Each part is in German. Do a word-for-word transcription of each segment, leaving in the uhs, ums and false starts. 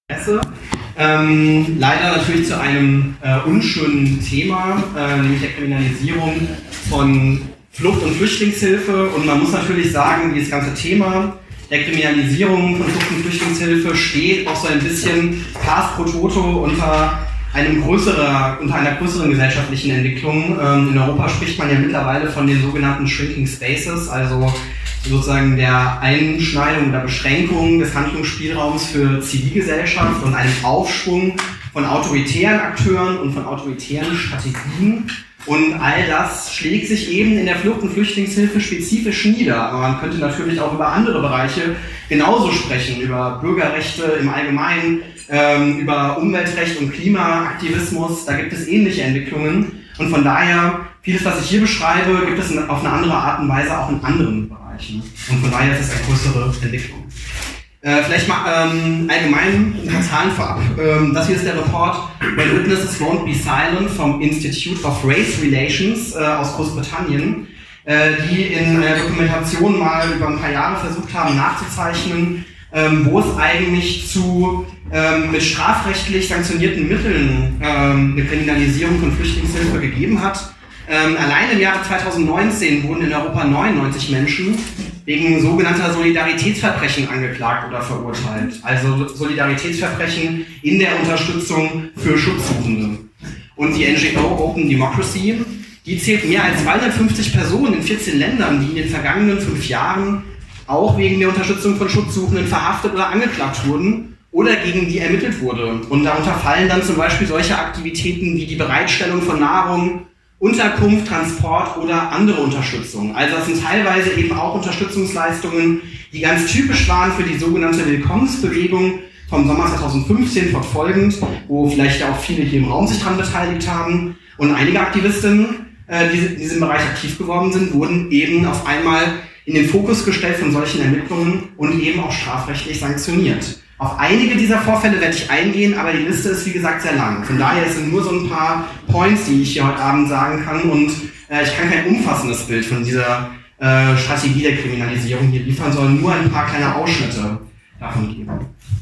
Ähm, leider natürlich zu einem äh, unschönen Thema, äh, nämlich der Kriminalisierung von Flucht- und Flüchtlingshilfe. Und man muss natürlich sagen, dieses ganze Thema der Kriminalisierung von Flucht- und Flüchtlingshilfe steht auch so ein bisschen pars pro toto unter, einem größerer, unter einer größeren gesellschaftlichen Entwicklung. Ähm, in Europa spricht man ja mittlerweile von den sogenannten Shrinking Spaces, also sozusagen der Einschneidung oder Beschränkung des Handlungsspielraums für Zivilgesellschaft und einem Aufschwung von autoritären Akteuren und von autoritären Strategien. Und all das schlägt sich eben in der Flucht- und Flüchtlingshilfe spezifisch nieder. Aber man könnte natürlich auch über andere Bereiche genauso sprechen, über Bürgerrechte im Allgemeinen, ähm, über Umweltrecht und Klimaaktivismus. Da gibt es ähnliche Entwicklungen. Und von daher, vieles, was ich hier beschreibe, gibt es auf eine andere Art und Weise auch in anderen Bereichen. Und von daher ist es eine größere Entwicklung. Äh, vielleicht mal ähm, allgemein ein paar Zahlen vorab. Ähm, das hier ist der Report When Witnesses Won't Be Silent vom Institute of Race Relations äh, aus Großbritannien, äh, die in einer Dokumentation mal über ein paar Jahre versucht haben nachzuzeichnen, ähm, wo es eigentlich zu ähm, mit strafrechtlich sanktionierten Mitteln ähm, eine Kriminalisierung von Flüchtlingshilfe gegeben hat. Ähm, allein im Jahre zweitausendneunzehn wurden in Europa neunundneunzig Menschen wegen sogenannter Solidaritätsverbrechen angeklagt oder verurteilt. Also Solidaritätsverbrechen in der Unterstützung für Schutzsuchende. Und die N G O Open Democracy, die zählt mehr als zweihundertfünfzig Personen in vierzehn Ländern, die in den vergangenen fünf Jahren auch wegen der Unterstützung von Schutzsuchenden verhaftet oder angeklagt wurden oder gegen die ermittelt wurde. Und darunter fallen dann zum Beispiel solche Aktivitäten wie die Bereitstellung von Nahrung, Unterkunft, Transport oder andere Unterstützung. Also das sind teilweise eben auch Unterstützungsleistungen, die ganz typisch waren für die sogenannte Willkommensbewegung vom Sommer zweitausendfünfzehn fortfolgend, wo vielleicht auch viele hier im Raum sich daran beteiligt haben. Und einige Aktivistinnen, äh, die in diesem Bereich aktiv geworden sind, wurden eben auf einmal in den Fokus gestellt von solchen Ermittlungen und eben auch strafrechtlich sanktioniert. Auf einige dieser Vorfälle werde ich eingehen, aber die Liste ist wie gesagt sehr lang. Von daher sind nur so ein paar Points, die ich hier heute Abend sagen kann, und äh, ich kann kein umfassendes Bild von dieser äh, Strategie der Kriminalisierung hier liefern, sondern nur ein paar kleine Ausschnitte davon geben.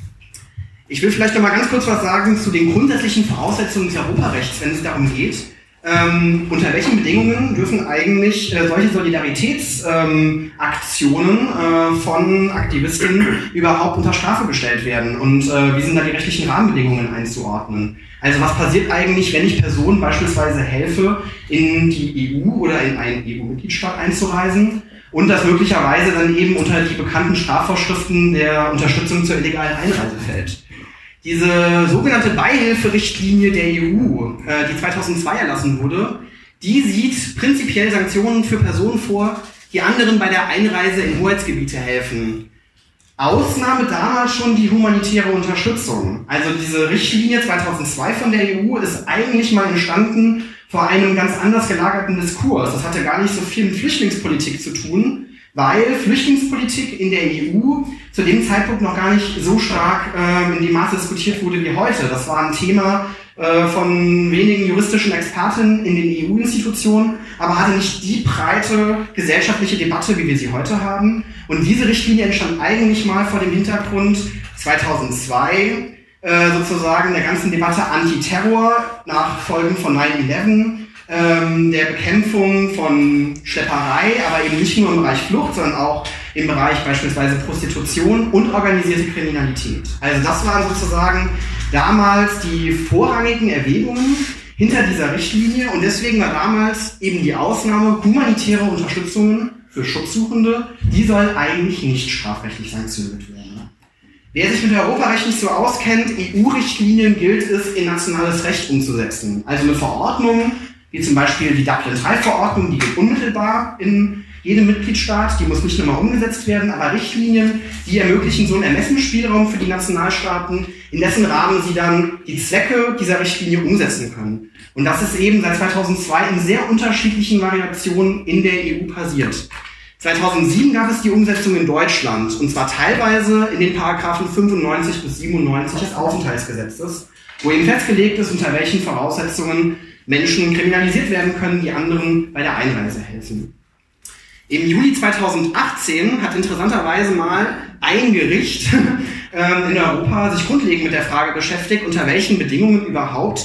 Ich will vielleicht noch mal ganz kurz was sagen zu den grundsätzlichen Voraussetzungen des Europarechts, wenn es darum geht, Ähm, unter welchen Bedingungen dürfen eigentlich äh, solche Solidaritätsaktionen ähm, äh, von Aktivistinnen überhaupt unter Strafe gestellt werden und äh, wie sind da die rechtlichen Rahmenbedingungen einzuordnen? Also was passiert eigentlich, wenn ich Personen beispielsweise helfe, in die E U oder in einen E U-Mitgliedstaat einzureisen und das möglicherweise dann eben unter die bekannten Strafvorschriften der Unterstützung zur illegalen Einreise fällt? Diese sogenannte Beihilferichtlinie der E U, äh, die zweitausendzwei erlassen wurde, die sieht prinzipiell Sanktionen für Personen vor, die anderen bei der Einreise in Hoheitsgebiete helfen. Ausnahme damals schon die humanitäre Unterstützung. Also diese Richtlinie zweitausendzwei von der E U ist eigentlich mal entstanden vor einem ganz anders gelagerten Diskurs. Das hatte gar nicht so viel mit Flüchtlingspolitik zu tun, weil Flüchtlingspolitik in der E U zu dem Zeitpunkt noch gar nicht so stark äh, in dem Maße diskutiert wurde wie heute. Das war ein Thema äh, von wenigen juristischen Experten in den E U-Institutionen, aber hatte nicht die breite gesellschaftliche Debatte, wie wir sie heute haben. Und diese Richtlinie entstand eigentlich mal vor dem Hintergrund zweitausendzwei äh, sozusagen der ganzen Debatte Antiterror nach Folgen von neun elf, ähm, der Bekämpfung von Schlepperei, aber eben nicht nur im Bereich Flucht, sondern auch im Bereich beispielsweise Prostitution und organisierte Kriminalität. Also das waren sozusagen damals die vorrangigen Erwägungen hinter dieser Richtlinie und deswegen war damals eben die Ausnahme humanitäre Unterstützungen für Schutzsuchende, die soll eigentlich nicht strafrechtlich sanktioniert werden. Wer sich mit Europarecht nicht so auskennt, E U-Richtlinien gilt es in nationales Recht umzusetzen. Also eine Verordnung, wie zum Beispiel die Dublin drei Verordnung, die geht unmittelbar in jedem Mitgliedstaat, die muss nicht nur mal umgesetzt werden, aber Richtlinien, die ermöglichen so einen Ermessensspielraum für die Nationalstaaten, in dessen Rahmen sie dann die Zwecke dieser Richtlinie umsetzen können. Und das ist eben seit zweitausendzwei in sehr unterschiedlichen Variationen in der E U passiert. zweitausendsieben gab es die Umsetzung in Deutschland, und zwar teilweise in den Paragraphen fünfundneunzig bis siebenundneunzig des Aufenthaltsgesetzes, wo eben festgelegt ist, unter welchen Voraussetzungen Menschen kriminalisiert werden können, die anderen bei der Einreise helfen. Im Juli zweitausendachtzehn hat interessanterweise mal ein Gericht ähm, in Europa sich grundlegend mit der Frage beschäftigt, unter welchen Bedingungen überhaupt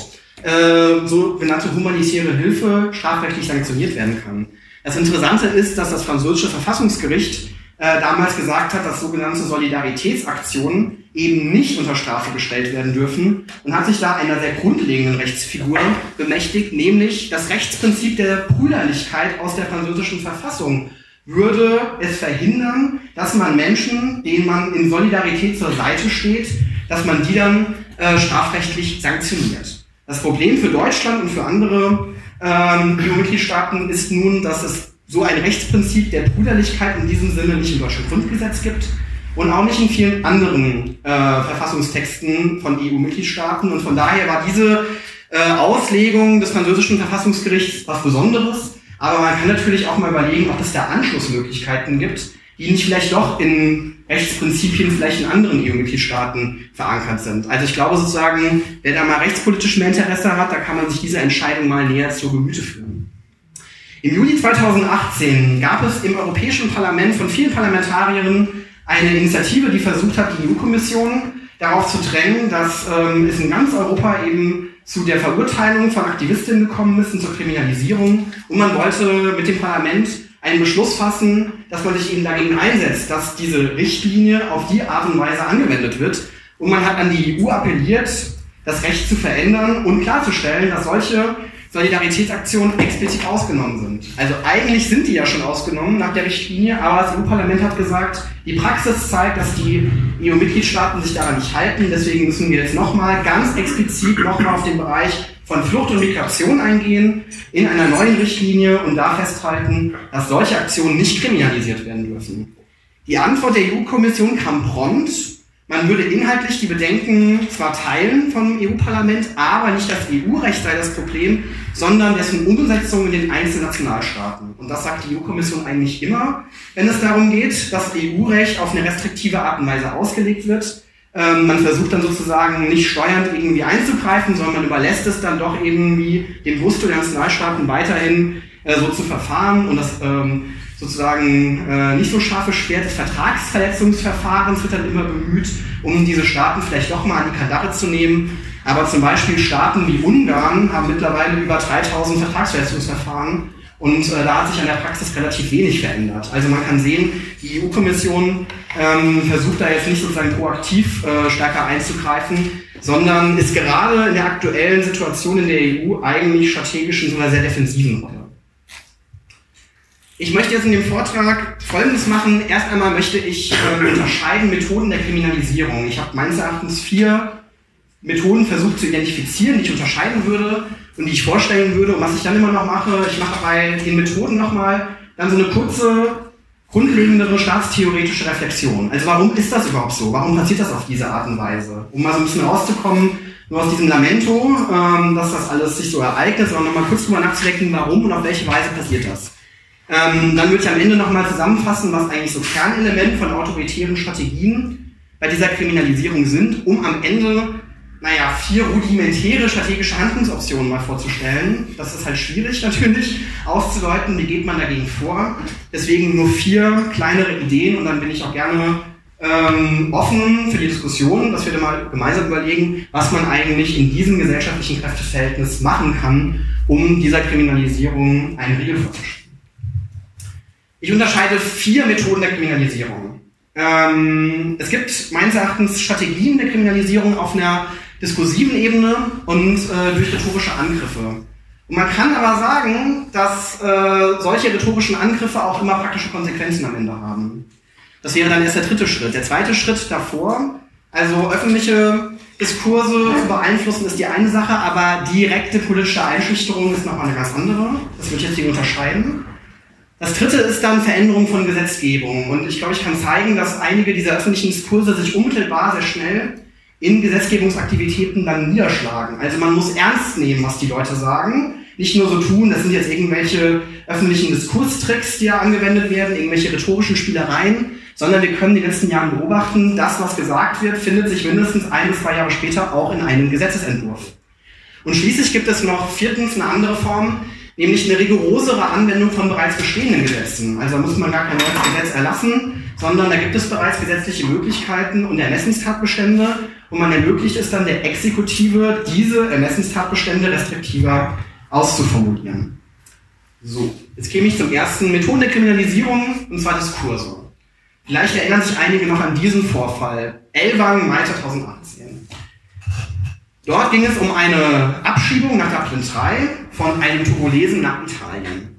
äh, sogenannte humanitäre Hilfe strafrechtlich sanktioniert werden kann. Das Interessante ist, dass das französische Verfassungsgericht äh, damals gesagt hat, dass sogenannte Solidaritätsaktionen eben nicht unter Strafe gestellt werden dürfen und hat sich da einer sehr grundlegenden Rechtsfigur bemächtigt, nämlich das Rechtsprinzip der Brüderlichkeit aus der französischen Verfassung würde es verhindern, dass man Menschen, denen man in Solidarität zur Seite steht, dass man die dann äh, strafrechtlich sanktioniert. Das Problem für Deutschland und für andere ähm, E U-Mitgliedstaaten ist nun, dass es so ein Rechtsprinzip der Brüderlichkeit in diesem Sinne nicht im deutschen Grundgesetz gibt und auch nicht in vielen anderen äh, Verfassungstexten von E U-Mitgliedstaaten. Und von daher war diese äh, Auslegung des französischen Verfassungsgerichts was Besonderes. Aber man kann natürlich auch mal überlegen, ob es da Anschlussmöglichkeiten gibt, die nicht vielleicht doch in Rechtsprinzipien vielleicht in anderen E U-Mitgliedstaaten verankert sind. Also ich glaube sozusagen, wer da mal rechtspolitisch mehr Interesse hat, da kann man sich diese Entscheidung mal näher zu Gemüte führen. Im Juli zweitausendachtzehn gab es im Europäischen Parlament von vielen Parlamentariern eine Initiative, die versucht hat, die E U-Kommission darauf zu drängen, dass ähm, es in ganz Europa eben zu der Verurteilung von Aktivistinnen gekommen ist und zur Kriminalisierung. Und man wollte mit dem Parlament einen Beschluss fassen, dass man sich eben dagegen einsetzt, dass diese Richtlinie auf die Art und Weise angewendet wird. Und man hat an die E U appelliert, das Recht zu verändern und klarzustellen, dass solche Solidaritätsaktionen explizit ausgenommen sind. Also eigentlich sind die ja schon ausgenommen nach der Richtlinie, aber das E U-Parlament hat gesagt, die Praxis zeigt, dass die E U-Mitgliedstaaten sich daran nicht halten. Deswegen müssen wir jetzt nochmal ganz explizit nochmal auf den Bereich von Flucht und Migration eingehen in einer neuen Richtlinie und da festhalten, dass solche Aktionen nicht kriminalisiert werden dürfen. Die Antwort der E U-Kommission kam prompt. Man würde inhaltlich die Bedenken zwar teilen vom E U-Parlament, aber nicht das E U-Recht sei das Problem, sondern dessen Umsetzung in den einzelnen Nationalstaaten. Und das sagt die E U-Kommission eigentlich immer, wenn es darum geht, dass E U-Recht auf eine restriktive Art und Weise ausgelegt wird. Ähm, man versucht dann sozusagen nicht steuernd irgendwie einzugreifen, sondern man überlässt es dann doch irgendwie dem Gusto der Nationalstaaten weiterhin äh, so zu verfahren und das ähm, sozusagen äh, nicht so scharfe Schwert des Vertragsverletzungsverfahrens wird dann immer bemüht, um diese Staaten vielleicht doch mal an die Kandare zu nehmen. Aber zum Beispiel Staaten wie Ungarn haben mittlerweile über dreitausend Vertragsverletzungsverfahren und äh, da hat sich an der Praxis relativ wenig verändert. Also man kann sehen, die E U-Kommission ähm, versucht da jetzt nicht sozusagen proaktiv äh, stärker einzugreifen, sondern ist gerade in der aktuellen Situation in der E U eigentlich strategisch in so einer sehr defensiven Rolle. Ich möchte jetzt in dem Vortrag Folgendes machen. Erst einmal möchte ich äh, unterscheiden Methoden der Kriminalisierung. Ich habe meines Erachtens vier Methoden versucht zu identifizieren, die ich unterscheiden würde und die ich vorstellen würde. Und was ich dann immer noch mache, ich mache bei den Methoden nochmal dann so eine kurze, grundlegendere staatstheoretische Reflexion. Also warum ist das überhaupt so? Warum passiert das auf diese Art und Weise? Um mal so ein bisschen rauszukommen, nur aus diesem Lamento, ähm, dass das alles sich so ereignet, sondern nochmal kurz drüber nachzudenken, warum und auf welche Weise passiert das. Ähm, dann würde ich am Ende nochmal zusammenfassen, was eigentlich so Kernelemente von autoritären Strategien bei dieser Kriminalisierung sind, um am Ende, naja, vier rudimentäre strategische Handlungsoptionen mal vorzustellen. Das ist halt schwierig natürlich auszudeuten, wie geht man dagegen vor. Deswegen nur vier kleinere Ideen und dann bin ich auch gerne ähm, offen für die Diskussion, dass wir dann mal gemeinsam überlegen, was man eigentlich in diesem gesellschaftlichen Kräfteverhältnis machen kann, um dieser Kriminalisierung einen Riegel vorzuschieben. Ich unterscheide vier Methoden der Kriminalisierung. Ähm, es gibt meines Erachtens Strategien der Kriminalisierung auf einer diskursiven Ebene und äh, durch rhetorische Angriffe. Und man kann aber sagen, dass äh, solche rhetorischen Angriffe auch immer praktische Konsequenzen am Ende haben. Das wäre dann erst der dritte Schritt. Der zweite Schritt davor, also öffentliche Diskurse zu beeinflussen, ist die eine Sache, aber direkte politische Einschüchterung ist nochmal eine ganz andere. Das würde ich jetzt hier unterscheiden. Das dritte ist dann Veränderung von Gesetzgebung. Und ich glaube, ich kann zeigen, dass einige dieser öffentlichen Diskurse sich unmittelbar sehr schnell in Gesetzgebungsaktivitäten dann niederschlagen. Also man muss ernst nehmen, was die Leute sagen. Nicht nur so tun, das sind jetzt irgendwelche öffentlichen Diskurstricks, die da angewendet werden, irgendwelche rhetorischen Spielereien, sondern wir können in den letzten Jahren beobachten, das, was gesagt wird, findet sich mindestens ein bis zwei Jahre später auch in einem Gesetzesentwurf. Und schließlich gibt es noch viertens eine andere Form nämlich eine rigorosere Anwendung von bereits bestehenden Gesetzen. Also da muss man gar kein neues Gesetz erlassen, sondern da gibt es bereits gesetzliche Möglichkeiten und Ermessenstatbestände und man ermöglicht es dann der Exekutive, diese Ermessenstatbestände restriktiver auszuformulieren. So, jetzt käme ich zum ersten Methoden der Kriminalisierung, und zwar Diskurse. Vielleicht erinnern sich einige noch an diesen Vorfall. Ellwangen, Mai zweitausendachtzehn. Dort ging es um eine Abschiebung nach Dublin drei von einem Togolesen nach Italien.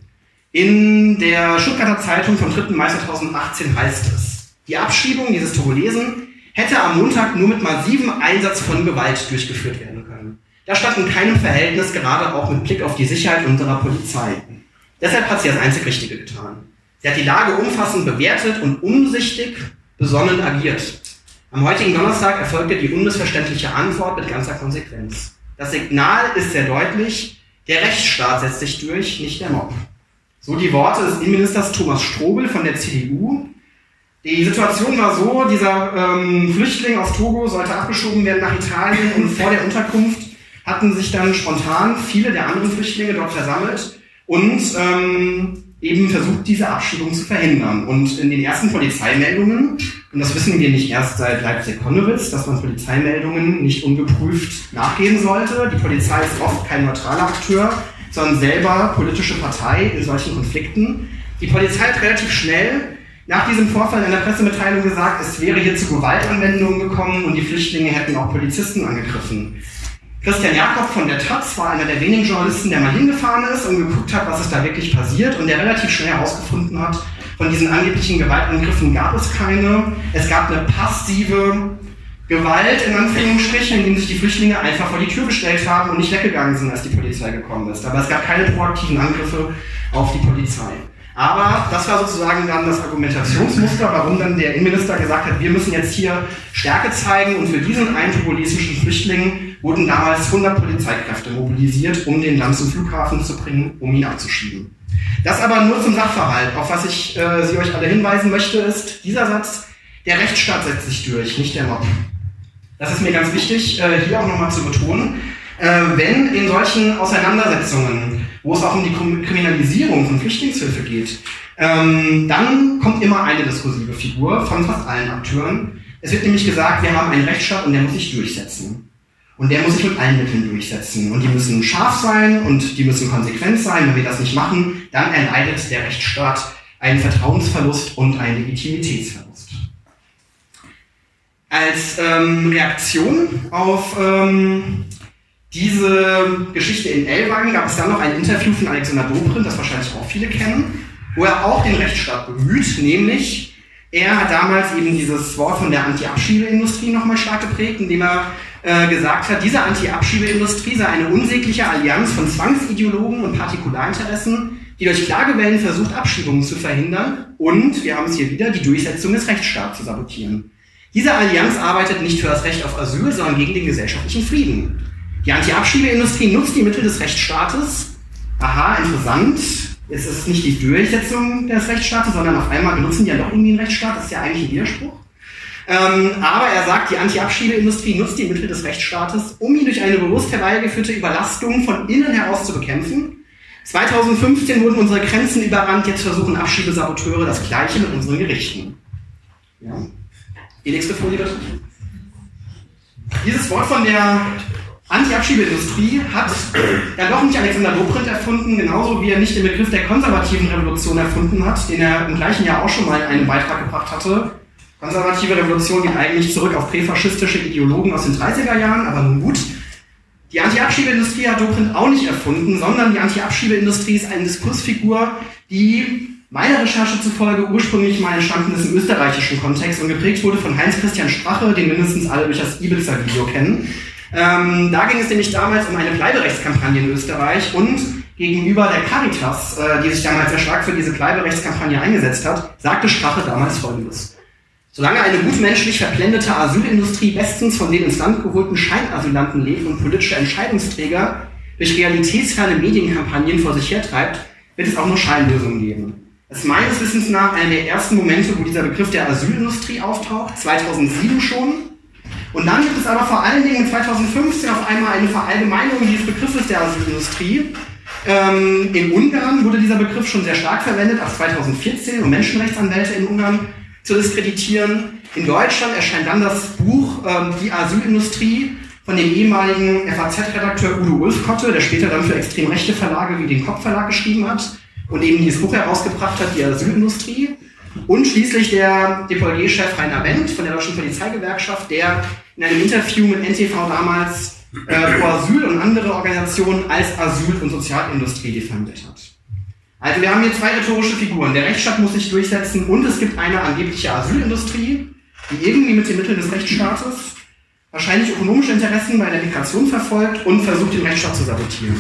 In der Stuttgarter Zeitung vom dritten Mai zweitausendachtzehn heißt es, die Abschiebung dieses Togolesen hätte am Montag nur mit massivem Einsatz von Gewalt durchgeführt werden können. Das stand in keinem Verhältnis, gerade auch mit Blick auf die Sicherheit unserer Polizei. Deshalb hat sie das einzig Richtige getan. Sie hat die Lage umfassend bewertet und umsichtig, besonnen agiert. Am heutigen Donnerstag erfolgte die unmissverständliche Antwort mit ganzer Konsequenz. Das Signal ist sehr deutlich, der Rechtsstaat setzt sich durch, nicht der Mob. So die Worte des Innenministers Thomas Strobel von der C D U. Die Situation war so, dieser ähm, Flüchtling aus Togo sollte abgeschoben werden nach Italien und vor der Unterkunft hatten sich dann spontan viele der anderen Flüchtlinge dort versammelt und ähm, eben versucht, diese Abschiebung zu verhindern. Und in den ersten Polizeimeldungen, und das wissen wir nicht erst seit Leipzig-Konnewitz, dass man Polizeimeldungen nicht ungeprüft nachgehen sollte. Die Polizei ist oft kein neutraler Akteur, sondern selber politische Partei in solchen Konflikten. Die Polizei hat relativ schnell nach diesem Vorfall in der Pressemitteilung gesagt, es wäre hier zu Gewaltanwendungen gekommen und die Flüchtlinge hätten auch Polizisten angegriffen. Christian Jakob von der Taz war einer der wenigen Journalisten, der mal hingefahren ist und geguckt hat, was ist da wirklich passiert und der relativ schnell herausgefunden hat, von diesen angeblichen Gewaltangriffen gab es keine. Es gab eine passive Gewalt, in Anführungsstrichen, indem sich die Flüchtlinge einfach vor die Tür gestellt haben und nicht weggegangen sind, als die Polizei gekommen ist. Aber es gab keine proaktiven Angriffe auf die Polizei. Aber das war sozusagen dann das Argumentationsmuster, warum dann der Innenminister gesagt hat, wir müssen jetzt hier Stärke zeigen und für diesen einen togolesischen Flüchtling wurden damals hundert Polizeikräfte mobilisiert, um den dann zum Flughafen zu bringen, um ihn abzuschieben. Das aber nur zum Sachverhalt. Auf was ich äh, Sie euch alle hinweisen möchte, ist dieser Satz, der Rechtsstaat setzt sich durch, nicht der Mob. Das ist mir ganz wichtig, äh, hier auch nochmal zu betonen. Äh, wenn in solchen Auseinandersetzungen, wo es auch um die Kriminalisierung von Flüchtlingshilfe geht, ähm, dann kommt immer eine diskursive Figur von fast allen Akteuren. Es wird nämlich gesagt, wir haben einen Rechtsstaat und der muss sich durchsetzen. Und der muss sich mit allen Mitteln durchsetzen. Und die müssen scharf sein und die müssen konsequent sein. Wenn wir das nicht machen, dann erleidet der Rechtsstaat einen Vertrauensverlust und einen Legitimitätsverlust. Als ähm, Reaktion auf ähm, diese Geschichte in Ellwangen gab es dann noch ein Interview von Alexander Dobrindt, das wahrscheinlich auch viele kennen, wo er auch den Rechtsstaat bemüht, nämlich er hat damals eben dieses Wort von der Anti-Abschiebeindustrie nochmal stark geprägt, indem er äh, gesagt hat, diese Anti-Abschiebeindustrie sei eine unsägliche Allianz von Zwangsideologen und Partikularinteressen, die durch Klagewellen versucht, Abschiebungen zu verhindern und, wir haben es hier wieder, die Durchsetzung des Rechtsstaats zu sabotieren. Diese Allianz arbeitet nicht für das Recht auf Asyl, sondern gegen den gesellschaftlichen Frieden. Die Anti-Abschiebeindustrie nutzt die Mittel des Rechtsstaates. Aha, interessant. Es ist nicht die Durchsetzung des Rechtsstaates, sondern auf einmal benutzen die ja doch irgendwie einen Rechtsstaat. Das ist ja eigentlich ein Widerspruch. Ähm, aber er sagt, die Anti-Abschiebeindustrie nutzt die Mittel des Rechtsstaates, um ihn durch eine bewusst herbeigeführte Überlastung von innen heraus zu bekämpfen. zweitausendfünfzehn wurden unsere Grenzen überrannt, jetzt versuchen Abschiebesaboteure das Gleiche mit unseren Gerichten. Ja. Die nächste Folie bitte. Dieses Wort von der Anti-Abschiebeindustrie hat ja doch nicht Alexander Dobrindt erfunden, genauso wie er nicht den Begriff der konservativen Revolution erfunden hat, den er im gleichen Jahr auch schon mal in einem Beitrag gebracht hatte. Konservative Revolution geht eigentlich zurück auf präfaschistische Ideologen aus den dreißiger Jahren, aber nun gut. Die Anti-Abschiebeindustrie hat Dobrindt auch nicht erfunden, sondern die Anti-Abschiebeindustrie ist eine Diskursfigur, die meiner Recherche zufolge ursprünglich mal entstanden ist im österreichischen Kontext und geprägt wurde von Heinz-Christian Strache, den mindestens alle durch das Ibiza-Video kennen. Ähm, da ging es nämlich damals um eine Bleiberechtskampagne in Österreich und gegenüber der Caritas, äh, die sich damals sehr stark für diese Bleiberechtskampagne eingesetzt hat, sagte Strache damals Folgendes. Solange eine gutmenschlich verblendete Asylindustrie bestens von den ins Land geholten Scheinasylanten lebt und politische Entscheidungsträger durch realitätsferne Medienkampagnen vor sich hertreibt, wird es auch nur Scheinlösungen geben. Das ist meines Wissens nach einer der ersten Momente, wo dieser Begriff der Asylindustrie auftaucht, zweitausendsieben schon. Und dann gibt es aber vor allen Dingen zweitausendfünfzehn auf einmal eine Verallgemeinerung dieses Begriffes der Asylindustrie. Ähm, in Ungarn wurde dieser Begriff schon sehr stark verwendet, ab zweitausendvierzehn, um Menschenrechtsanwälte in Ungarn zu diskreditieren. In Deutschland erscheint dann das Buch ähm, Die Asylindustrie von dem ehemaligen F A Z-Redakteur Udo Ulfkotte, der später dann für extrem rechte Verlage wie den Kopp Verlag geschrieben hat und eben dieses Buch herausgebracht hat, Die Asylindustrie. Und schließlich der D P L G-Chef Rainer Wendt von der Deutschen Polizeigewerkschaft, der in einem Interview mit N T V damals äh, Pro Asyl und andere Organisationen als Asyl- und Sozialindustrie diffamiert hat. Also wir haben hier zwei rhetorische Figuren. Der Rechtsstaat muss sich durchsetzen und es gibt eine angebliche Asylindustrie, die irgendwie mit den Mitteln des Rechtsstaates wahrscheinlich ökonomische Interessen bei der Migration verfolgt und versucht, den Rechtsstaat zu sabotieren.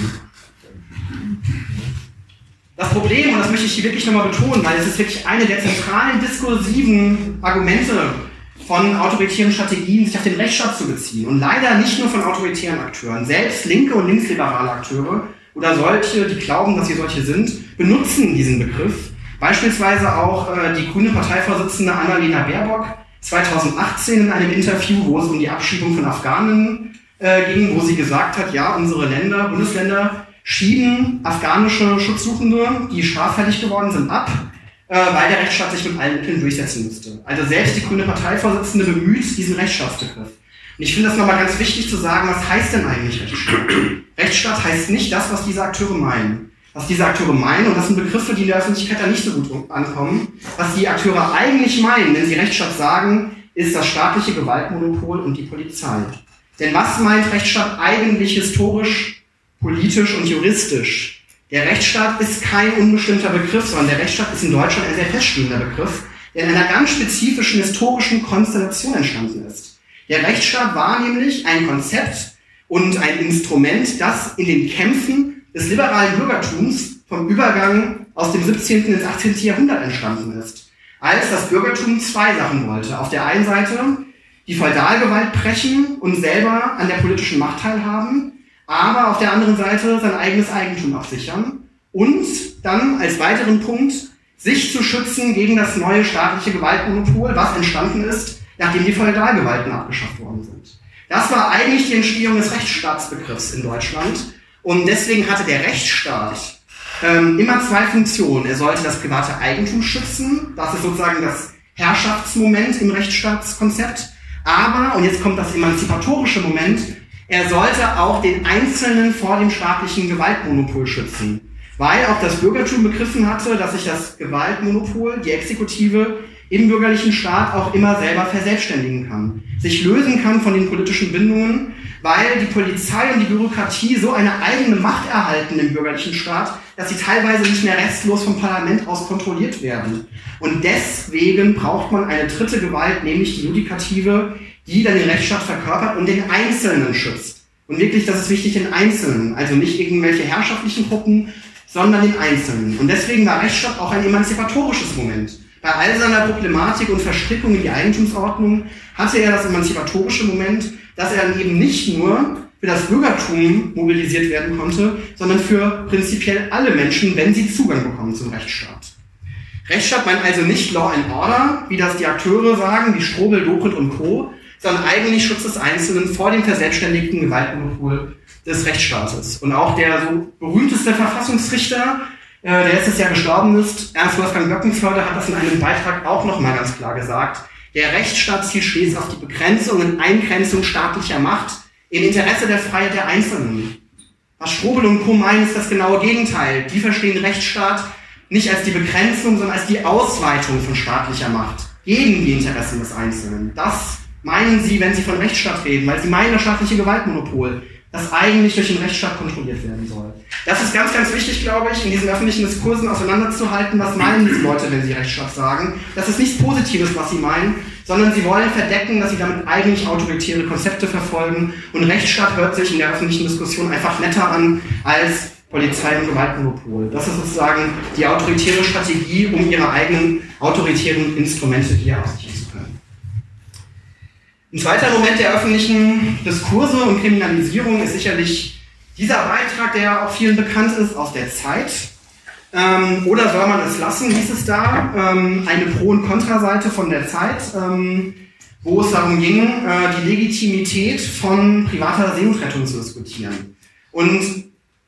Das Problem, und das möchte ich hier wirklich nochmal betonen, weil es ist wirklich eine der zentralen diskursiven Argumente von autoritären Strategien, sich auf den Rechtsstaat zu beziehen. Und leider nicht nur von autoritären Akteuren. Selbst linke und linksliberale Akteure oder solche, die glauben, dass sie solche sind, benutzen diesen Begriff. Beispielsweise auch äh, die grüne Parteivorsitzende Annalena Baerbock zweitausendachtzehn in einem Interview, wo es um die Abschiebung von Afghanen äh, ging, wo sie gesagt hat, ja, unsere Länder, Bundesländer, schieben afghanische Schutzsuchende, die straffällig geworden sind, ab, äh, weil der Rechtsstaat sich mit allen Mitteln durchsetzen müsste. Also selbst die grüne Parteivorsitzende bemüht diesen Rechtsstaatsbegriff. Und ich finde das nochmal ganz wichtig zu sagen, was heißt denn eigentlich Rechtsstaat? Rechtsstaat heißt nicht das, was diese Akteure meinen. Was diese Akteure meinen, und das sind Begriffe, die in der Öffentlichkeit da nicht so gut ankommen, was die Akteure eigentlich meinen, wenn sie Rechtsstaat sagen, ist das staatliche Gewaltmonopol und die Polizei. Denn was meint Rechtsstaat eigentlich historisch, politisch und juristisch? Der Rechtsstaat ist kein unbestimmter Begriff, sondern der Rechtsstaat ist in Deutschland ein sehr feststehender Begriff, der in einer ganz spezifischen historischen Konstellation entstanden ist. Der Rechtsstaat war nämlich ein Konzept und ein Instrument, das in den Kämpfen des liberalen Bürgertums vom Übergang aus dem siebzehnten ins achtzehnten Jahrhundert entstanden ist. Als das Bürgertum zwei Sachen wollte. Auf der einen Seite die Feudalgewalt brechen und selber an der politischen Macht teilhaben, aber auf der anderen Seite sein eigenes Eigentum absichern und dann als weiteren Punkt sich zu schützen gegen das neue staatliche Gewaltmonopol, was entstanden ist, nachdem die Feudalgewalten abgeschafft worden sind. Das war eigentlich die Entstehung des Rechtsstaatsbegriffs in Deutschland. Und deswegen hatte der Rechtsstaat ähm, immer zwei Funktionen. Er sollte das private Eigentum schützen, das ist sozusagen das Herrschaftsmoment im Rechtsstaatskonzept. Aber, und jetzt kommt das emanzipatorische Moment, er sollte auch den Einzelnen vor dem staatlichen Gewaltmonopol schützen. Weil auch das Bürgertum begriffen hatte, dass sich das Gewaltmonopol, die Exekutive, im bürgerlichen Staat auch immer selber verselbstständigen kann, sich lösen kann von den politischen Bindungen, weil die Polizei und die Bürokratie so eine eigene Macht erhalten im bürgerlichen Staat, dass sie teilweise nicht mehr restlos vom Parlament aus kontrolliert werden. Und deswegen braucht man eine dritte Gewalt, nämlich die Judikative, die dann den Rechtsstaat verkörpert und den Einzelnen schützt. Und wirklich, das ist wichtig, den Einzelnen, also nicht irgendwelche herrschaftlichen Gruppen, sondern den Einzelnen. Und deswegen war Rechtsstaat auch ein emanzipatorisches Moment. Bei all seiner Problematik und Verstrickung in die Eigentumsordnung hatte er das emanzipatorische Moment, dass er dann eben nicht nur für das Bürgertum mobilisiert werden konnte, sondern für prinzipiell alle Menschen, wenn sie Zugang bekommen zum Rechtsstaat. Rechtsstaat meint also nicht Law and Order, wie das die Akteure sagen, wie Strobel, Dobrindt und Co., sondern eigentlich Schutz des Einzelnen vor dem verselbstständigten Gewaltmonopol des Rechtsstaates. Und auch der so berühmteste Verfassungsrichter, der letztes Jahr gestorben ist, Ernst Wolfgang Böckenförde, hat das in einem Beitrag auch nochmal ganz klar gesagt. Der Rechtsstaat zielt stets auf die Begrenzung und Eingrenzung staatlicher Macht im Interesse der Freiheit der Einzelnen. Was Strobel und Co. meinen, ist das genaue Gegenteil. Die verstehen Rechtsstaat nicht als die Begrenzung, sondern als die Ausweitung von staatlicher Macht gegen die Interessen des Einzelnen. Das meinen sie, wenn sie von Rechtsstaat reden, weil sie meinen das staatliche Gewaltmonopol, das eigentlich durch den Rechtsstaat kontrolliert werden soll. Das ist ganz, ganz wichtig, glaube ich, in diesen öffentlichen Diskursen auseinanderzuhalten, was meinen diese Leute, wenn sie Rechtsstaat sagen. Das ist nichts Positives, was sie meinen, sondern sie wollen verdecken, dass sie damit eigentlich autoritäre Konzepte verfolgen. Und Rechtsstaat hört sich in der öffentlichen Diskussion einfach netter an als Polizei und Gewaltmonopol. Das ist sozusagen die autoritäre Strategie, um ihre eigenen autoritären Instrumente hier ausrichten zu können. Ein zweiter Moment der öffentlichen Diskurse und Kriminalisierung ist sicherlich dieser Beitrag, der auch vielen bekannt ist, aus der Zeit. Ähm, oder soll man es lassen, hieß es da, ähm, eine Pro- und Kontraseite von der Zeit, ähm, wo es darum ging, äh, die Legitimität von privater Seenotrettung zu diskutieren. Und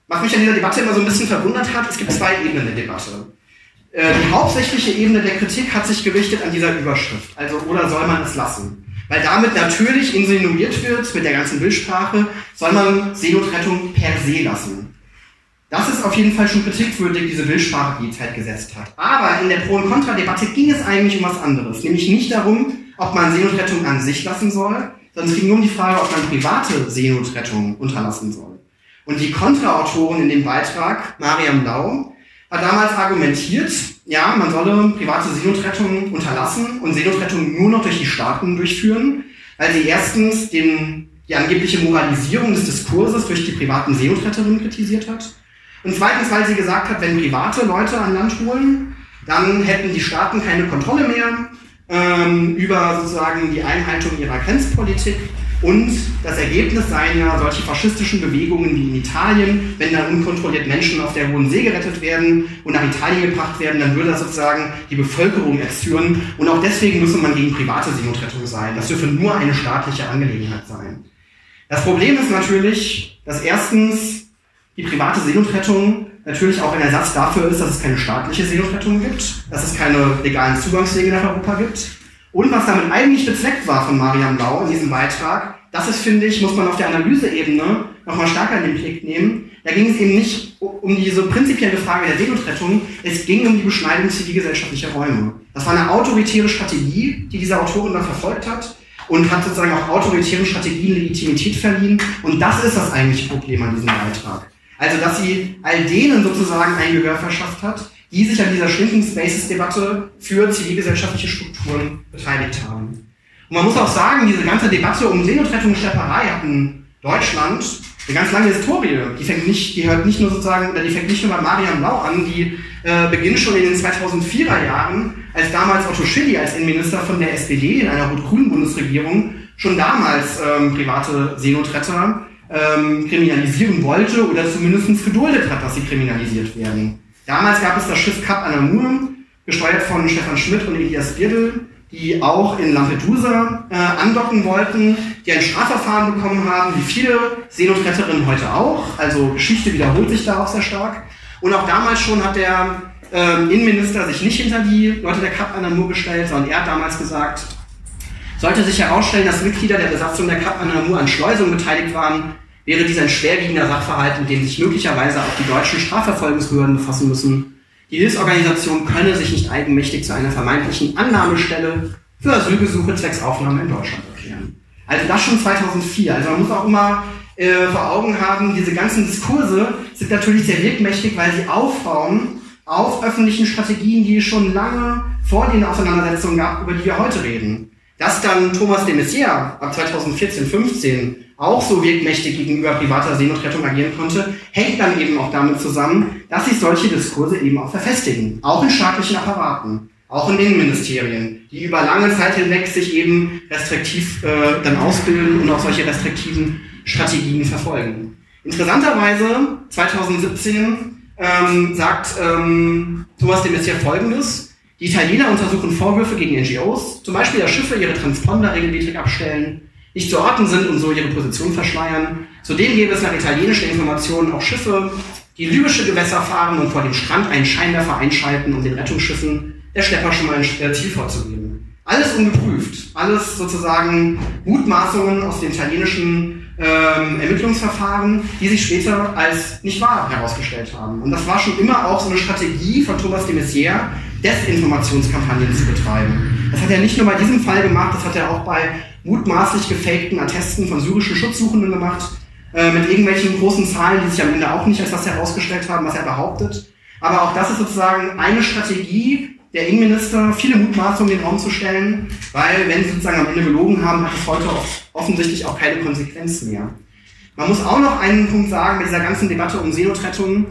was mich an dieser Debatte immer so ein bisschen verwundert hat, es gibt zwei Ebenen der Debatte. Die hauptsächliche Ebene der Kritik hat sich gerichtet an dieser Überschrift, also oder soll man es lassen? Weil damit natürlich insinuiert wird, mit der ganzen Bildsprache, soll man Seenotrettung per se lassen. Das ist auf jeden Fall schon kritikwürdig, diese Bildsprache, die die Zeit gesetzt hat. Aber in der Pro- und Kontra-Debatte ging es eigentlich um was anderes, nämlich nicht darum, ob man Seenotrettung an sich lassen soll, sondern es ging nur um die Frage, ob man private Seenotrettung unterlassen soll. Und die Kontraautorin in dem Beitrag, Mariam Lau, hat damals argumentiert, ja, man solle private Seenotrettung unterlassen und Seenotrettung nur noch durch die Staaten durchführen, weil sie erstens den, die angebliche Moralisierung des Diskurses durch die privaten Seenotretterinnen kritisiert hat und zweitens, weil sie gesagt hat, wenn private Leute an Land holen, dann hätten die Staaten keine Kontrolle mehr ähm, über sozusagen die Einhaltung ihrer Grenzpolitik. Und das Ergebnis seien ja solche faschistischen Bewegungen wie in Italien, wenn dann unkontrolliert Menschen auf der Hohen See gerettet werden und nach Italien gebracht werden, dann würde das sozusagen die Bevölkerung erzürnen. Und auch deswegen müsse man gegen private Seenotrettung sein. Das dürfe nur eine staatliche Angelegenheit sein. Das Problem ist natürlich, dass erstens die private Seenotrettung natürlich auch ein Ersatz dafür ist, dass es keine staatliche Seenotrettung gibt, dass es keine legalen Zugangswege nach Europa gibt. Und was damit eigentlich bezweckt war von Mariam Lau in diesem Beitrag, das ist, finde ich, muss man auf der Analyseebene nochmal stärker in den Blick nehmen. Da ging es eben nicht um diese prinzipielle Frage der Seenotrettung, es ging um die Beschneidung zivilgesellschaftlicher Räume. Das war eine autoritäre Strategie, die diese Autorin dann verfolgt hat und hat sozusagen auch autoritären Strategien Legitimität verliehen. Und das ist das eigentliche Problem an diesem Beitrag. Also, dass sie all denen sozusagen ein Gehör verschafft hat, die sich an dieser Shrinking Spaces-Debatte für zivilgesellschaftliche Strukturen beteiligt haben. Und man muss auch sagen, diese ganze Debatte um Seenotrettung und Schlepperei hat in Deutschland eine ganz lange Historie. Die fängt nicht, die hört nicht nur sozusagen, oder die fängt nicht nur bei Mariam Lau an, die äh, beginnt schon in den zweitausendvierer Jahren, als damals Otto Schily als Innenminister von der S P D in einer rot-grünen Bundesregierung schon damals ähm, private Seenotretter ähm, kriminalisieren wollte oder zumindest geduldet hat, dass sie kriminalisiert werden. Damals gab es das Schiff Cap Anamur, gesteuert von Stefan Schmidt und Elias Birdl, die auch in Lampedusa äh, andocken wollten, die ein Strafverfahren bekommen haben, wie viele Seenotretterinnen heute auch. Also Geschichte wiederholt sich da auch sehr stark. Und auch damals schon hat der äh, Innenminister sich nicht hinter die Leute der Cap Anamur gestellt, sondern er hat damals gesagt, sollte sich herausstellen, dass Mitglieder der Besatzung der Cap Anamur an Schleusungen beteiligt waren, wäre dies ein schwerwiegender Sachverhalt, mit dem sich möglicherweise auch die deutschen Strafverfolgungsbehörden befassen müssen. Die Hilfsorganisation könne sich nicht eigenmächtig zu einer vermeintlichen Annahmestelle für Asylgesuche zwecks Aufnahme in Deutschland erklären. Also das schon zweitausendvier. Also man muss auch immer äh, vor Augen haben, diese ganzen Diskurse sind natürlich sehr wirkmächtig, weil sie aufbauen auf öffentlichen Strategien, die es schon lange vor den Auseinandersetzungen gab, über die wir heute reden. Dass dann Thomas de Maizière ab zweitausendvierzehn fünfzehn auch so wirkmächtig gegenüber privater Seenotrettung agieren konnte, hängt dann eben auch damit zusammen, dass sich solche Diskurse eben auch verfestigen. Auch in staatlichen Apparaten, auch in den Ministerien, die über lange Zeit hinweg sich eben restriktiv äh, dann ausbilden und auch solche restriktiven Strategien verfolgen. Interessanterweise, zweitausendsiebzehn ähm, sagt ähm, Thomas de Maizière Folgendes: Die Italiener untersuchen Vorwürfe gegen N G Os, zum Beispiel, dass Schiffe ihre Transponder regelwidrig abstellen, nicht zu orten sind und so ihre Position verschleiern. Zudem gäbe es nach italienischen Informationen auch Schiffe, die libysche Gewässer fahren und vor dem Strand einen Scheinwerfer einschalten, um den Rettungsschiffen der Schlepper schon mal ein Ziel vorzugeben. Alles ungeprüft, alles sozusagen Mutmaßungen aus den italienischen ähm, Ermittlungsverfahren, die sich später als nicht wahr herausgestellt haben. Und das war schon immer auch so eine Strategie von Thomas de Maizière, Desinformationskampagnen zu betreiben. Das hat er nicht nur bei diesem Fall gemacht, das hat er auch bei mutmaßlich gefakten Attesten von syrischen Schutzsuchenden gemacht, äh, mit irgendwelchen großen Zahlen, die sich am Ende auch nicht als das herausgestellt haben, was er behauptet. Aber auch das ist sozusagen eine Strategie der Innenminister, viele Mutmaßungen in den Raum zu stellen, weil, wenn sie sozusagen am Ende gelogen haben, hat es heute offensichtlich auch keine Konsequenzen mehr. Man muss auch noch einen Punkt sagen, bei dieser ganzen Debatte um Seenotrettung.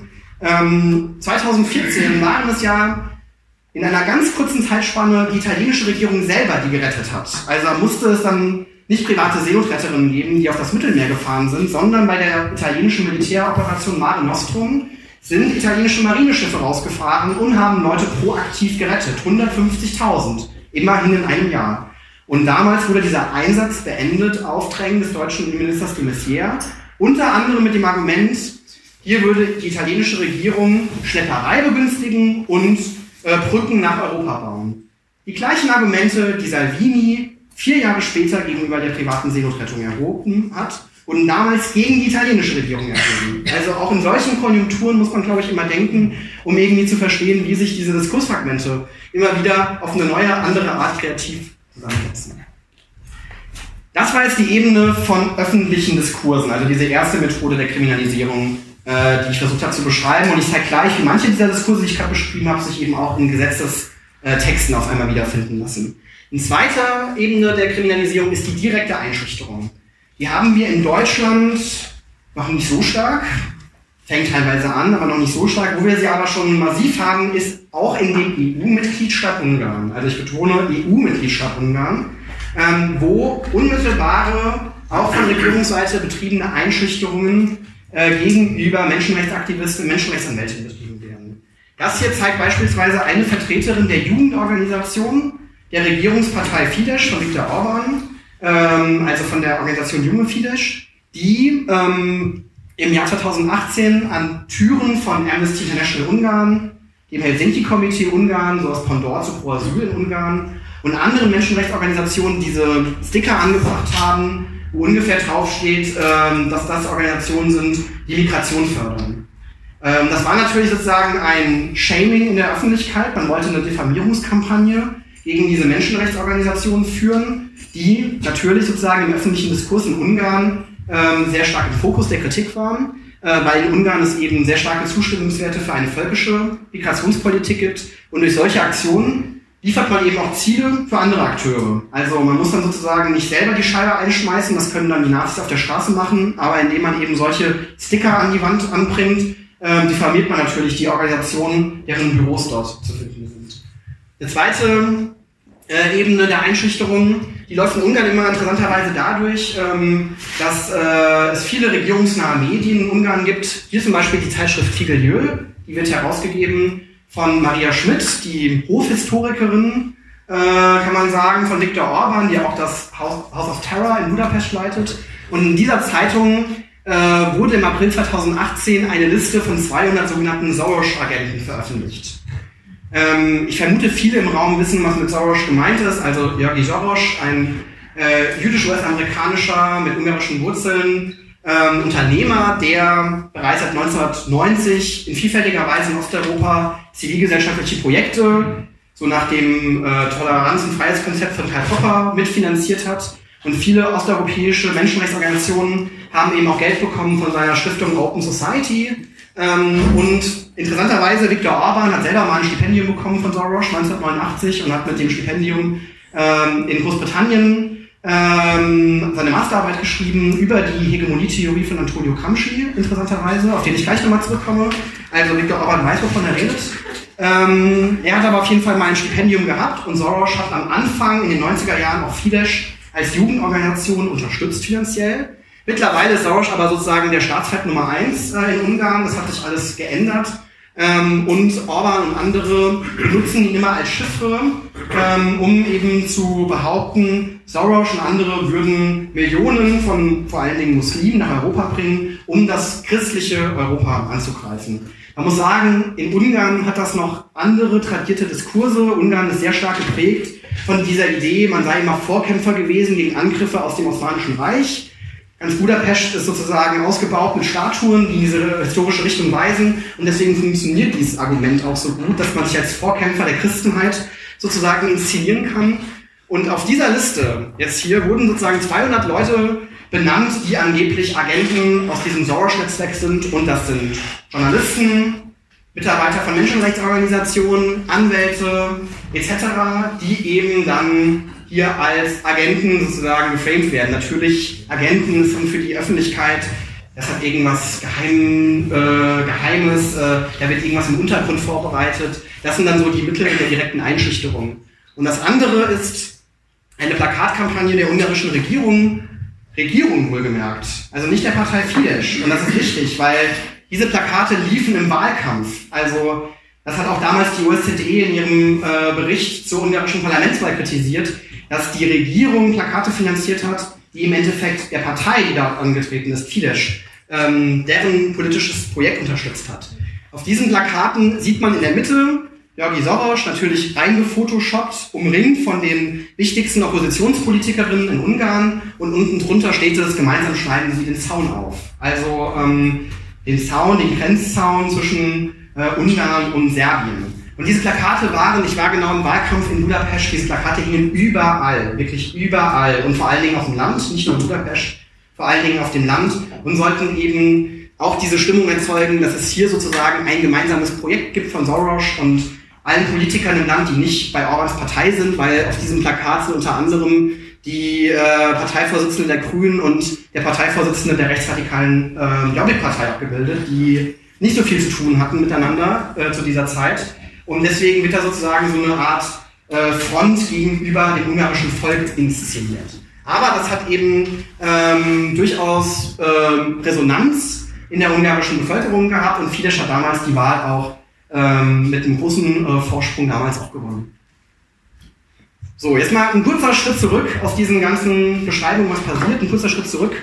Ähm, zweitausendvierzehn waren es ja in einer ganz kurzen Zeitspanne die italienische Regierung selber, die gerettet hat. Also musste es dann nicht private Seenotretterinnen geben, die auf das Mittelmeer gefahren sind, sondern bei der italienischen Militäroperation Mare Nostrum sind italienische Marineschiffe rausgefahren und haben Leute proaktiv gerettet. hundertfünfzigtausend, immerhin in einem Jahr. Und damals wurde dieser Einsatz beendet auf Drängen des deutschen Innenministers de Maizière, unter anderem mit dem Argument, hier würde die italienische Regierung Schlepperei begünstigen und äh, Brücken nach Europa bauen. Die gleichen Argumente, die Salvini vier Jahre später gegenüber der privaten Seenotrettung erhoben hat, wurden damals gegen die italienische Regierung erhoben. Also auch in solchen Konjunkturen muss man, glaube ich, immer denken, um irgendwie zu verstehen, wie sich diese Diskursfragmente immer wieder auf eine neue, andere Art kreativ zusammensetzen. Das war jetzt die Ebene von öffentlichen Diskursen, also diese erste Methode der Kriminalisierung, äh, die ich versucht habe zu beschreiben. Und ich zeige gleich, wie manche dieser Diskurse, die ich gerade beschrieben habe, sich eben auch in Gesetzestexten auf einmal wiederfinden lassen. Eine zweite Ebene der Kriminalisierung ist die direkte Einschüchterung. Die haben wir in Deutschland noch nicht so stark, fängt teilweise an, aber noch nicht so stark. Wo wir sie aber schon massiv haben, ist auch in dem E U-Mitgliedstaat Ungarn. Also ich betone E U-Mitgliedstaat Ungarn, ähm, wo unmittelbare, auch von Regierungsseite betriebene Einschüchterungen äh, gegenüber Menschenrechtsaktivisten und Menschenrechtsanwälten betrieben werden. Das hier zeigt beispielsweise eine Vertreterin der Jugendorganisation der Regierungspartei Fidesz von Viktor Orban, ähm, also von der Organisation Junge Fidesz, die ähm, im Jahr zweitausendachtzehn an Türen von Amnesty International Ungarn, dem Helsinki-Komitee Ungarn, so das Pendant zu Pro Asyl in Ungarn und anderen Menschenrechtsorganisationen diese Sticker angebracht haben, wo ungefähr draufsteht, ähm, dass das Organisationen sind, die Migration fördern. Ähm, das war natürlich sozusagen ein Shaming in der Öffentlichkeit. Man wollte eine Diffamierungskampagne gegen diese Menschenrechtsorganisationen führen, die natürlich sozusagen im öffentlichen Diskurs in Ungarn ähm, sehr stark im Fokus der Kritik waren, äh, weil in Ungarn es eben sehr starke Zustimmungswerte für eine völkische Migrationspolitik gibt. Und durch solche Aktionen liefert man eben auch Ziele für andere Akteure. Also man muss dann sozusagen nicht selber die Scheibe einschmeißen, das können dann die Nazis auf der Straße machen, aber indem man eben solche Sticker an die Wand anbringt, äh, diffamiert man natürlich die Organisationen, deren Büros dort zu finden sind. Die zweite äh, Ebene der Einschüchterung, die läuft in Ungarn immer interessanterweise dadurch, ähm, dass äh, es viele regierungsnahe Medien in Ungarn gibt. Hier zum Beispiel die Zeitschrift Figelieu, die wird herausgegeben von Maria Schmidt, die Hofhistorikerin, äh, kann man sagen, von Viktor Orban, die auch das House, House of Terror in Budapest leitet. Und in dieser Zeitung äh, wurde im April zweitausendachtzehn eine Liste von zweihundert sogenannten Soros-Agenten veröffentlicht. Ähm, ich vermute, viele im Raum wissen, was mit Soros gemeint ist. Also Georgi Soros, ein äh, jüdisch-US-amerikanischer mit ungarischen Wurzeln, ähm, Unternehmer, der bereits seit neunzehnhundertneunzig in vielfältiger Weise in Osteuropa zivilgesellschaftliche Projekte, so nach dem äh, Toleranz- und Freiheitskonzept von Karl Popper, mitfinanziert hat. Und viele osteuropäische Menschenrechtsorganisationen haben eben auch Geld bekommen von seiner Stiftung Open Society. Ähm, und interessanterweise, Viktor Orban hat selber mal ein Stipendium bekommen von Soros neunzehnhundertneunundachtzig und hat mit dem Stipendium ähm, in Großbritannien ähm, seine Masterarbeit geschrieben über die Hegemonietheorie von Antonio Gramsci, interessanterweise, auf den ich gleich nochmal zurückkomme. Also Viktor Orban weiß, wovon er redet. Ähm, er hat aber auf jeden Fall mal ein Stipendium gehabt und Soros hat am Anfang in den neunziger Jahren auch Fidesz als Jugendorganisation unterstützt finanziell. Mittlerweile ist Soros aber sozusagen der Staatsfeind Nummer eins äh, in Ungarn. Das hat sich alles geändert. Ähm, und Orban und andere benutzen ihn immer als Chiffre, ähm, um eben zu behaupten, Soros und andere würden Millionen von vor allen Dingen Muslimen nach Europa bringen, um das christliche Europa anzugreifen. Man muss sagen, in Ungarn hat das noch andere tradierte Diskurse. Ungarn ist sehr stark geprägt von dieser Idee, man sei immer Vorkämpfer gewesen gegen Angriffe aus dem Osmanischen Reich. Ganz Budapest ist sozusagen ausgebaut mit Statuen, die in diese historische Richtung weisen. Und deswegen funktioniert dieses Argument auch so gut, dass man sich als Vorkämpfer der Christenheit sozusagen inszenieren kann. Und auf dieser Liste, jetzt hier, wurden sozusagen zweihundert Leute benannt, die angeblich Agenten aus diesem Soros-Netzwerk sind. Und das sind Journalisten, Mitarbeiter von Menschenrechtsorganisationen, Anwälte et cetera, die eben dann hier als Agenten sozusagen geframed werden. Natürlich, Agenten sind für die Öffentlichkeit, das hat irgendwas Geheim, äh, Geheimes, äh, da wird irgendwas im Untergrund vorbereitet. Das sind dann so die Mittel der direkten Einschüchterung. Und das andere ist eine Plakatkampagne der ungarischen Regierung, Regierung wohlgemerkt, also nicht der Partei Fidesz. Und das ist wichtig, weil diese Plakate liefen im Wahlkampf. Also das hat auch damals die O S Z E in ihrem äh, Bericht zur ungarischen Parlamentswahl kritisiert, dass die Regierung Plakate finanziert hat, die im Endeffekt der Partei, die dort angetreten ist, Fidesz, ähm, deren politisches Projekt unterstützt hat. Auf diesen Plakaten sieht man in der Mitte Georgi Soros, natürlich reingefotoshoppt, umringt von den wichtigsten Oppositionspolitikerinnen in Ungarn, und unten drunter steht es, gemeinsam schneiden sie den Zaun auf. Also ähm, den Zaun, den Grenzzaun zwischen äh, Ungarn und Serbien. Und diese Plakate waren, ich war genau im Wahlkampf in Budapest, diese Plakate hingen überall, wirklich überall, und vor allen Dingen auf dem Land, nicht nur in Budapest, vor allen Dingen auf dem Land, und sollten eben auch diese Stimmung erzeugen, dass es hier sozusagen ein gemeinsames Projekt gibt von Soros und allen Politikern im Land, die nicht bei Orbáns Partei sind, weil auf diesem Plakat sind unter anderem die äh, Parteivorsitzende der Grünen und der Parteivorsitzende der rechtsradikalen äh, Jobbik-Partei abgebildet, die nicht so viel zu tun hatten miteinander äh, zu dieser Zeit. Und deswegen wird da sozusagen so eine Art äh, Front gegenüber dem ungarischen Volk inszeniert. Aber das hat eben ähm, durchaus ähm, Resonanz in der ungarischen Bevölkerung gehabt, und Fidesz hat damals die Wahl auch ähm, mit einem großen äh, Vorsprung damals auch gewonnen. So, jetzt mal ein kurzer Schritt zurück aus diesen ganzen Beschreibungen, was passiert, ein kurzer Schritt zurück.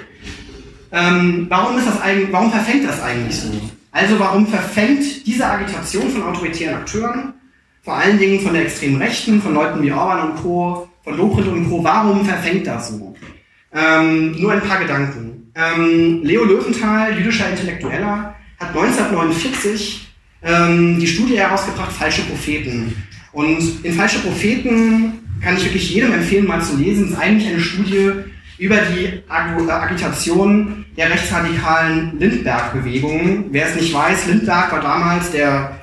Ähm, warum ist das eigentlich, warum verfängt das eigentlich so? Also warum verfängt diese Agitation von autoritären Akteuren, vor allen Dingen von der extremen Rechten, von Leuten wie Orbán und Co., von Dobrindt und Co., warum verfängt das so? Ähm, nur ein paar Gedanken. Ähm, Leo Löwenthal, jüdischer Intellektueller, hat neunzehnhundertneunundvierzig ähm, die Studie herausgebracht, Falsche Propheten. Und in Falsche Propheten kann ich wirklich jedem empfehlen, mal zu lesen. Es ist eigentlich eine Studie über die Agitation der rechtsradikalen Lindbergh-Bewegung. Wer es nicht weiß, Lindbergh war damals der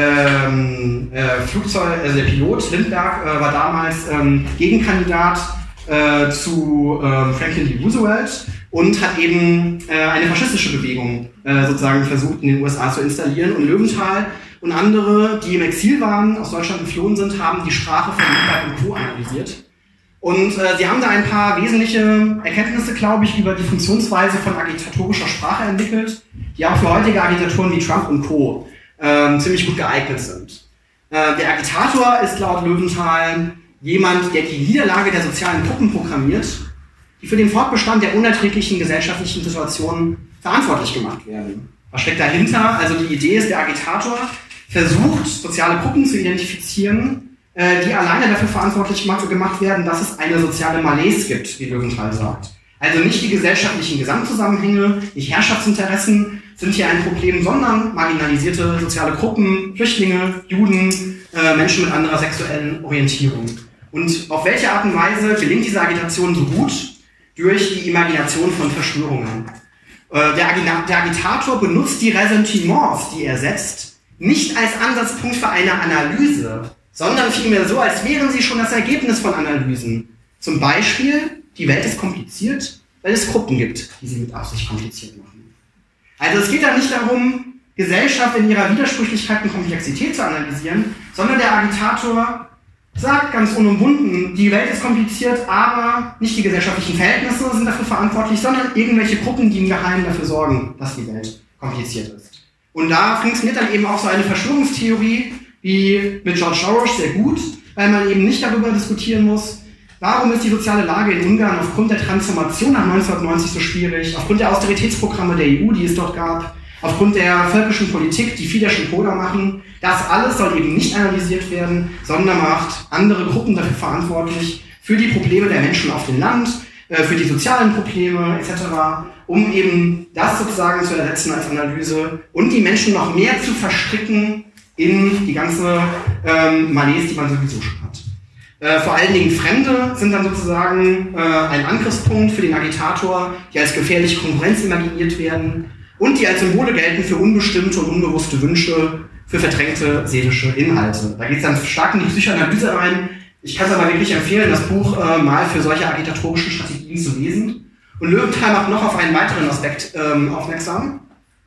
ähm, äh, Flugzeug, also der Pilot Lindbergh äh, war damals ähm, Gegenkandidat äh, zu äh, Franklin D. Roosevelt und hat eben äh, eine faschistische Bewegung äh, sozusagen versucht in den U S A zu installieren. Und Löwenthal und andere, die im Exil waren, aus Deutschland geflohen sind, haben die Sprache von Lindbergh und Co. analysiert. Und äh, sie haben da ein paar wesentliche Erkenntnisse, glaube ich, über die Funktionsweise von agitatorischer Sprache entwickelt, die auch für heutige Agitatoren wie Trump und Co. Ähm, ziemlich gut geeignet sind. Äh, der Agitator ist laut Löwenthal jemand, der die Niederlage der sozialen Gruppen programmiert, die für den Fortbestand der unerträglichen gesellschaftlichen Situationen verantwortlich gemacht werden. Was steckt dahinter? Also die Idee ist, der Agitator versucht, soziale Gruppen zu identifizieren, äh, die alleine dafür verantwortlich gemacht werden, dass es eine soziale Malaise gibt, wie Löwenthal sagt. Also nicht die gesellschaftlichen Gesamtzusammenhänge, nicht Herrschaftsinteressen sind hier ein Problem, sondern marginalisierte soziale Gruppen, Flüchtlinge, Juden, äh, Menschen mit anderer sexuellen Orientierung. Und auf welche Art und Weise gelingt diese Agitation so gut? Durch die Imagination von Verschwörungen. Äh, der, Ag- der Agitator benutzt die Ressentiments, die er setzt, nicht als Ansatzpunkt für eine Analyse, sondern vielmehr so, als wären sie schon das Ergebnis von Analysen. Zum Beispiel, die Welt ist kompliziert, weil es Gruppen gibt, die sie mit Absicht kompliziert machen. Also es geht da nicht darum, Gesellschaft in ihrer Widersprüchlichkeit und Komplexität zu analysieren, sondern der Agitator sagt ganz unumwunden, die Welt ist kompliziert, aber nicht die gesellschaftlichen Verhältnisse sind dafür verantwortlich, sondern irgendwelche Gruppen, die im Geheimen dafür sorgen, dass die Welt kompliziert ist. Und da funktioniert dann eben auch so eine Verschwörungstheorie wie mit George Soros sehr gut, weil man eben nicht darüber diskutieren muss, warum ist die soziale Lage in Ungarn aufgrund der Transformation nach neunzehnhundertneunzig so schwierig, aufgrund der Austeritätsprogramme der E U, die es dort gab, aufgrund der völkischen Politik, die Fidesz und Co. da machen. Das alles soll eben nicht analysiert werden, sondern macht andere Gruppen dafür verantwortlich, für die Probleme der Menschen auf dem Land, für die sozialen Probleme et cetera, um eben das sozusagen zu ersetzen als Analyse und die Menschen noch mehr zu verstricken in die ganze ähm, Malaise, die man sowieso schon hat. Äh, vor allen Dingen Fremde sind dann sozusagen äh, ein Angriffspunkt für den Agitator, die als gefährliche Konkurrenz imaginiert werden und die als Symbole gelten für unbestimmte und unbewusste Wünsche, für verdrängte seelische Inhalte. Da geht es dann stark in die Psychoanalyse rein. Ich kann es aber wirklich empfehlen, das Buch äh, mal für solche agitatorischen Strategien zu lesen. Und Löwenthal macht noch auf einen weiteren Aspekt ähm, aufmerksam,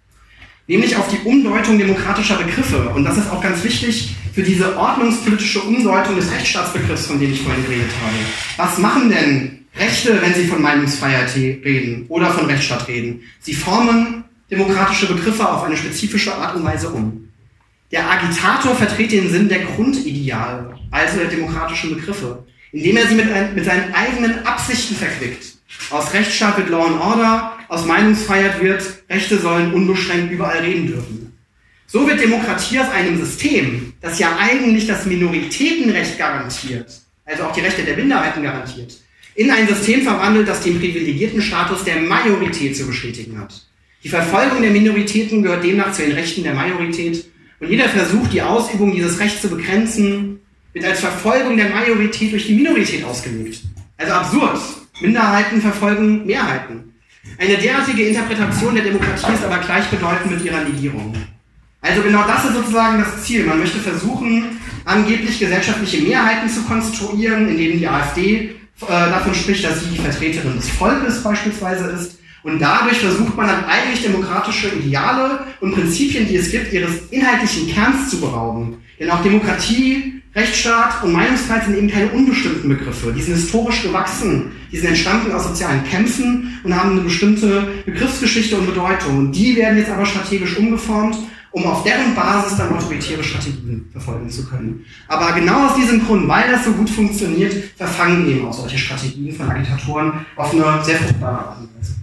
nämlich auf die Umdeutung demokratischer Begriffe. Und das ist auch ganz wichtig für diese ordnungspolitische Umdeutung des Rechtsstaatsbegriffs, von dem ich vorhin geredet habe. Was machen denn Rechte, wenn sie von Meinungsfreiheit reden oder von Rechtsstaat reden? Sie formen demokratische Begriffe auf eine spezifische Art und Weise um. Der Agitator vertritt den Sinn der Grundideale, also der demokratischen Begriffe, indem er sie mit, ein, mit seinen eigenen Absichten verquickt. Aus Rechtsstaat wird Law and Order, aus Meinungsfreiheit wird, Rechte sollen unbeschränkt überall reden dürfen. So wird Demokratie aus einem System, das ja eigentlich das Minoritätenrecht garantiert, also auch die Rechte der Minderheiten garantiert, in ein System verwandelt, das den privilegierten Status der Majorität zu bestätigen hat. Die Verfolgung der Minoritäten gehört demnach zu den Rechten der Majorität und jeder Versuch, die Ausübung dieses Rechts zu begrenzen, wird als Verfolgung der Majorität durch die Minorität ausgelegt. Also absurd. Minderheiten verfolgen Mehrheiten. Eine derartige Interpretation der Demokratie ist aber gleichbedeutend mit ihrer Negierung. Also genau das ist sozusagen das Ziel. Man möchte versuchen, angeblich gesellschaftliche Mehrheiten zu konstruieren, indem die AfD äh, davon spricht, dass sie die Vertreterin des Volkes beispielsweise ist. Und dadurch versucht man dann eigentlich demokratische Ideale und Prinzipien, die es gibt, ihres inhaltlichen Kerns zu berauben. Denn auch Demokratie, Rechtsstaat und Meinungsfreiheit sind eben keine unbestimmten Begriffe. Die sind historisch gewachsen, die sind entstanden aus sozialen Kämpfen und haben eine bestimmte Begriffsgeschichte und Bedeutung. Und die werden jetzt aber strategisch umgeformt, um auf deren Basis dann autoritäre Strategien verfolgen zu können. Aber genau aus diesem Grund, weil das so gut funktioniert, verfangen eben auch solche Strategien von Agitatoren auf eine sehr fruchtbare Art und Weise.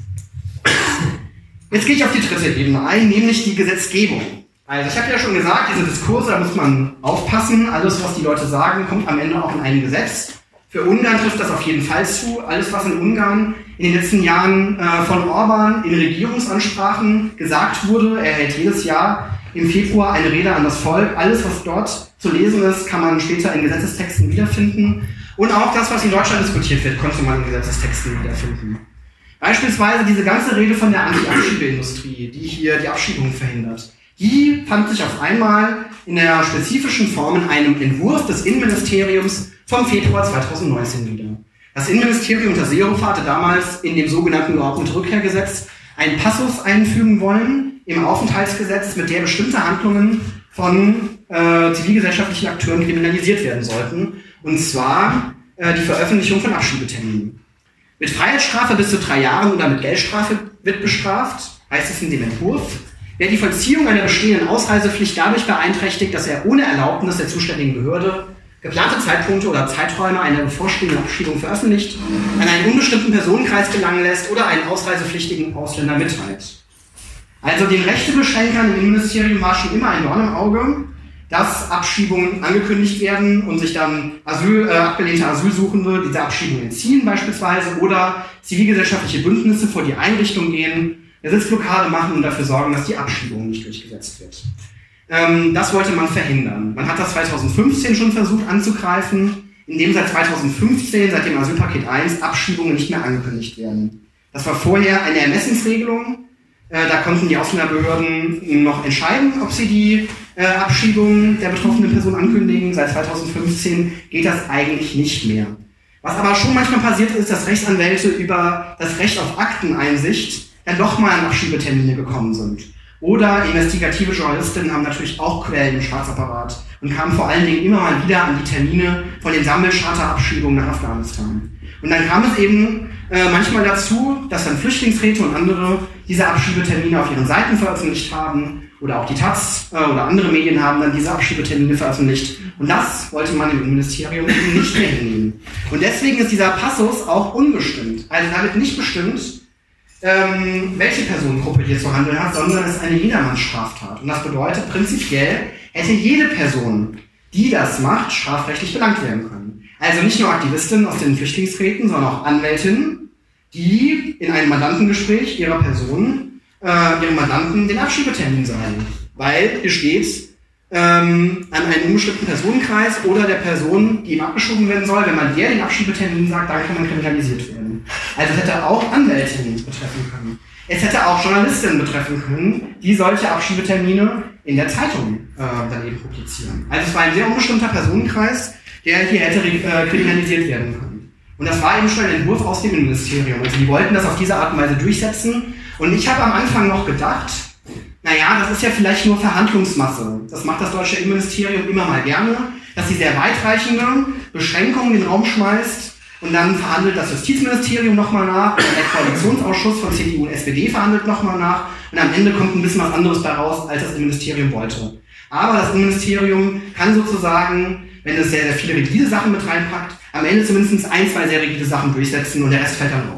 Jetzt gehe ich auf die dritte Ebene ein, nämlich die Gesetzgebung. Also ich habe ja schon gesagt, diese Diskurse, da muss man aufpassen. Alles, was die Leute sagen, kommt am Ende auch in ein Gesetz. Für Ungarn trifft das auf jeden Fall zu. Alles, was in Ungarn in den letzten Jahren äh, von Orban in Regierungsansprachen gesagt wurde, er hält jedes Jahr im Februar eine Rede an das Volk. Alles, was dort zu lesen ist, kann man später in Gesetzestexten wiederfinden. Und auch das, was in Deutschland diskutiert wird, konnte man in Gesetzestexten wiederfinden. Beispielsweise diese ganze Rede von der Anti-Abschiebeindustrie, die hier die Abschiebung verhindert. Die fand sich auf einmal in der spezifischen Form in einem Entwurf des Innenministeriums vom Februar zweitausendneunzehn wieder. Das Innenministerium unter Seehofer hatte damals in dem sogenannten Urlaub- und Rückkehrgesetz einen Passus einfügen wollen im Aufenthaltsgesetz, mit der bestimmte Handlungen von äh, zivilgesellschaftlichen Akteuren kriminalisiert werden sollten. Und zwar äh, die Veröffentlichung von Abschiebeterminen. Mit Freiheitsstrafe bis zu drei Jahren oder mit Geldstrafe wird bestraft, heißt es in dem Entwurf. Wer die Vollziehung einer bestehenden Ausreisepflicht dadurch beeinträchtigt, dass er ohne Erlaubnis der zuständigen Behörde geplante Zeitpunkte oder Zeiträume einer bevorstehenden Abschiebung veröffentlicht, an einen unbestimmten Personenkreis gelangen lässt oder einen ausreisepflichtigen Ausländer mitteilt. Also den Rechtebeschränkern im Innenministerium war schon immer ein Dorn im Auge, dass Abschiebungen angekündigt werden und sich dann Asyl, äh, abgelehnte Asylsuchende diese Abschiebung entziehen beispielsweise oder zivilgesellschaftliche Bündnisse vor die Einrichtung gehen, eine Sitzblockade machen und dafür sorgen, dass die Abschiebung nicht durchgesetzt wird. Ähm, das wollte man verhindern. Man hat das zweitausendfünfzehn schon versucht anzugreifen, indem seit zweitausendfünfzehn, seit dem Asylpaket eins, Abschiebungen nicht mehr angekündigt werden. Das war vorher eine Ermessensregelung. Äh, da konnten die Ausländerbehörden noch entscheiden, ob sie die äh, Abschiebung der betroffenen Person ankündigen. Seit zweitausendfünfzehn geht das eigentlich nicht mehr. Was aber schon manchmal passiert ist, dass Rechtsanwälte über das Recht auf Akteneinsicht dann doch mal an Abschiebetermine gekommen sind. Oder investigative Journalistinnen haben natürlich auch Quellen im Staatsapparat und kamen vor allen Dingen immer mal wieder an die Termine von den Sammelcharterabschiebungen nach Afghanistan. Und dann kam es eben äh, manchmal dazu, dass dann Flüchtlingsräte und andere diese Abschiebetermine auf ihren Seiten veröffentlicht haben oder auch die Taz äh, oder andere Medien haben dann diese Abschiebetermine veröffentlicht. Und das wollte man im Innenministerium eben nicht mehr hinnehmen. Und deswegen ist dieser Passus auch unbestimmt. Also da wird nicht bestimmt, ähm, welche Personengruppe hier zu handeln hat, sondern es ist eine Jedermannsstraftat. Und das bedeutet, prinzipiell hätte jede Person, die das macht, strafrechtlich belangt werden können. Also nicht nur Aktivistinnen aus den Flüchtlingsräten, sondern auch Anwältinnen, die in einem Mandantengespräch ihrer Person, äh, ihrem Mandanten den Abschiebetermin sagen. Weil hier steht, ähm, an einen unbestimmten Personenkreis oder der Person, die ihm abgeschoben werden soll, wenn man der den Abschiebetermin sagt, dann kann man kriminalisiert werden. Also es hätte auch Anwältinnen betreffen können. Es hätte auch Journalistinnen betreffen können, die solche Abschiebetermine in der Zeitung äh, dann eben publizieren. Also es war ein sehr unbestimmter Personenkreis, der hier hätte äh, kriminalisiert werden können. Und das war eben schon ein Entwurf aus dem Innenministerium. Also die wollten das auf diese Art und Weise durchsetzen. Und ich habe am Anfang noch gedacht, naja, das ist ja vielleicht nur Verhandlungsmasse. Das macht das deutsche Innenministerium immer mal gerne, dass sie sehr weitreichende Beschränkungen in den Raum schmeißt und dann verhandelt das Justizministerium nochmal nach und der Koalitionsausschuss von C D U und S P D verhandelt nochmal nach und am Ende kommt ein bisschen was anderes daraus, als das Innenministerium wollte. Aber das Innenministerium kann sozusagen, wenn es sehr, sehr viele rigide Sachen mit reinpackt, am Ende zumindest ein, zwei sehr rigide Sachen durchsetzen und der Rest fällt dann raus.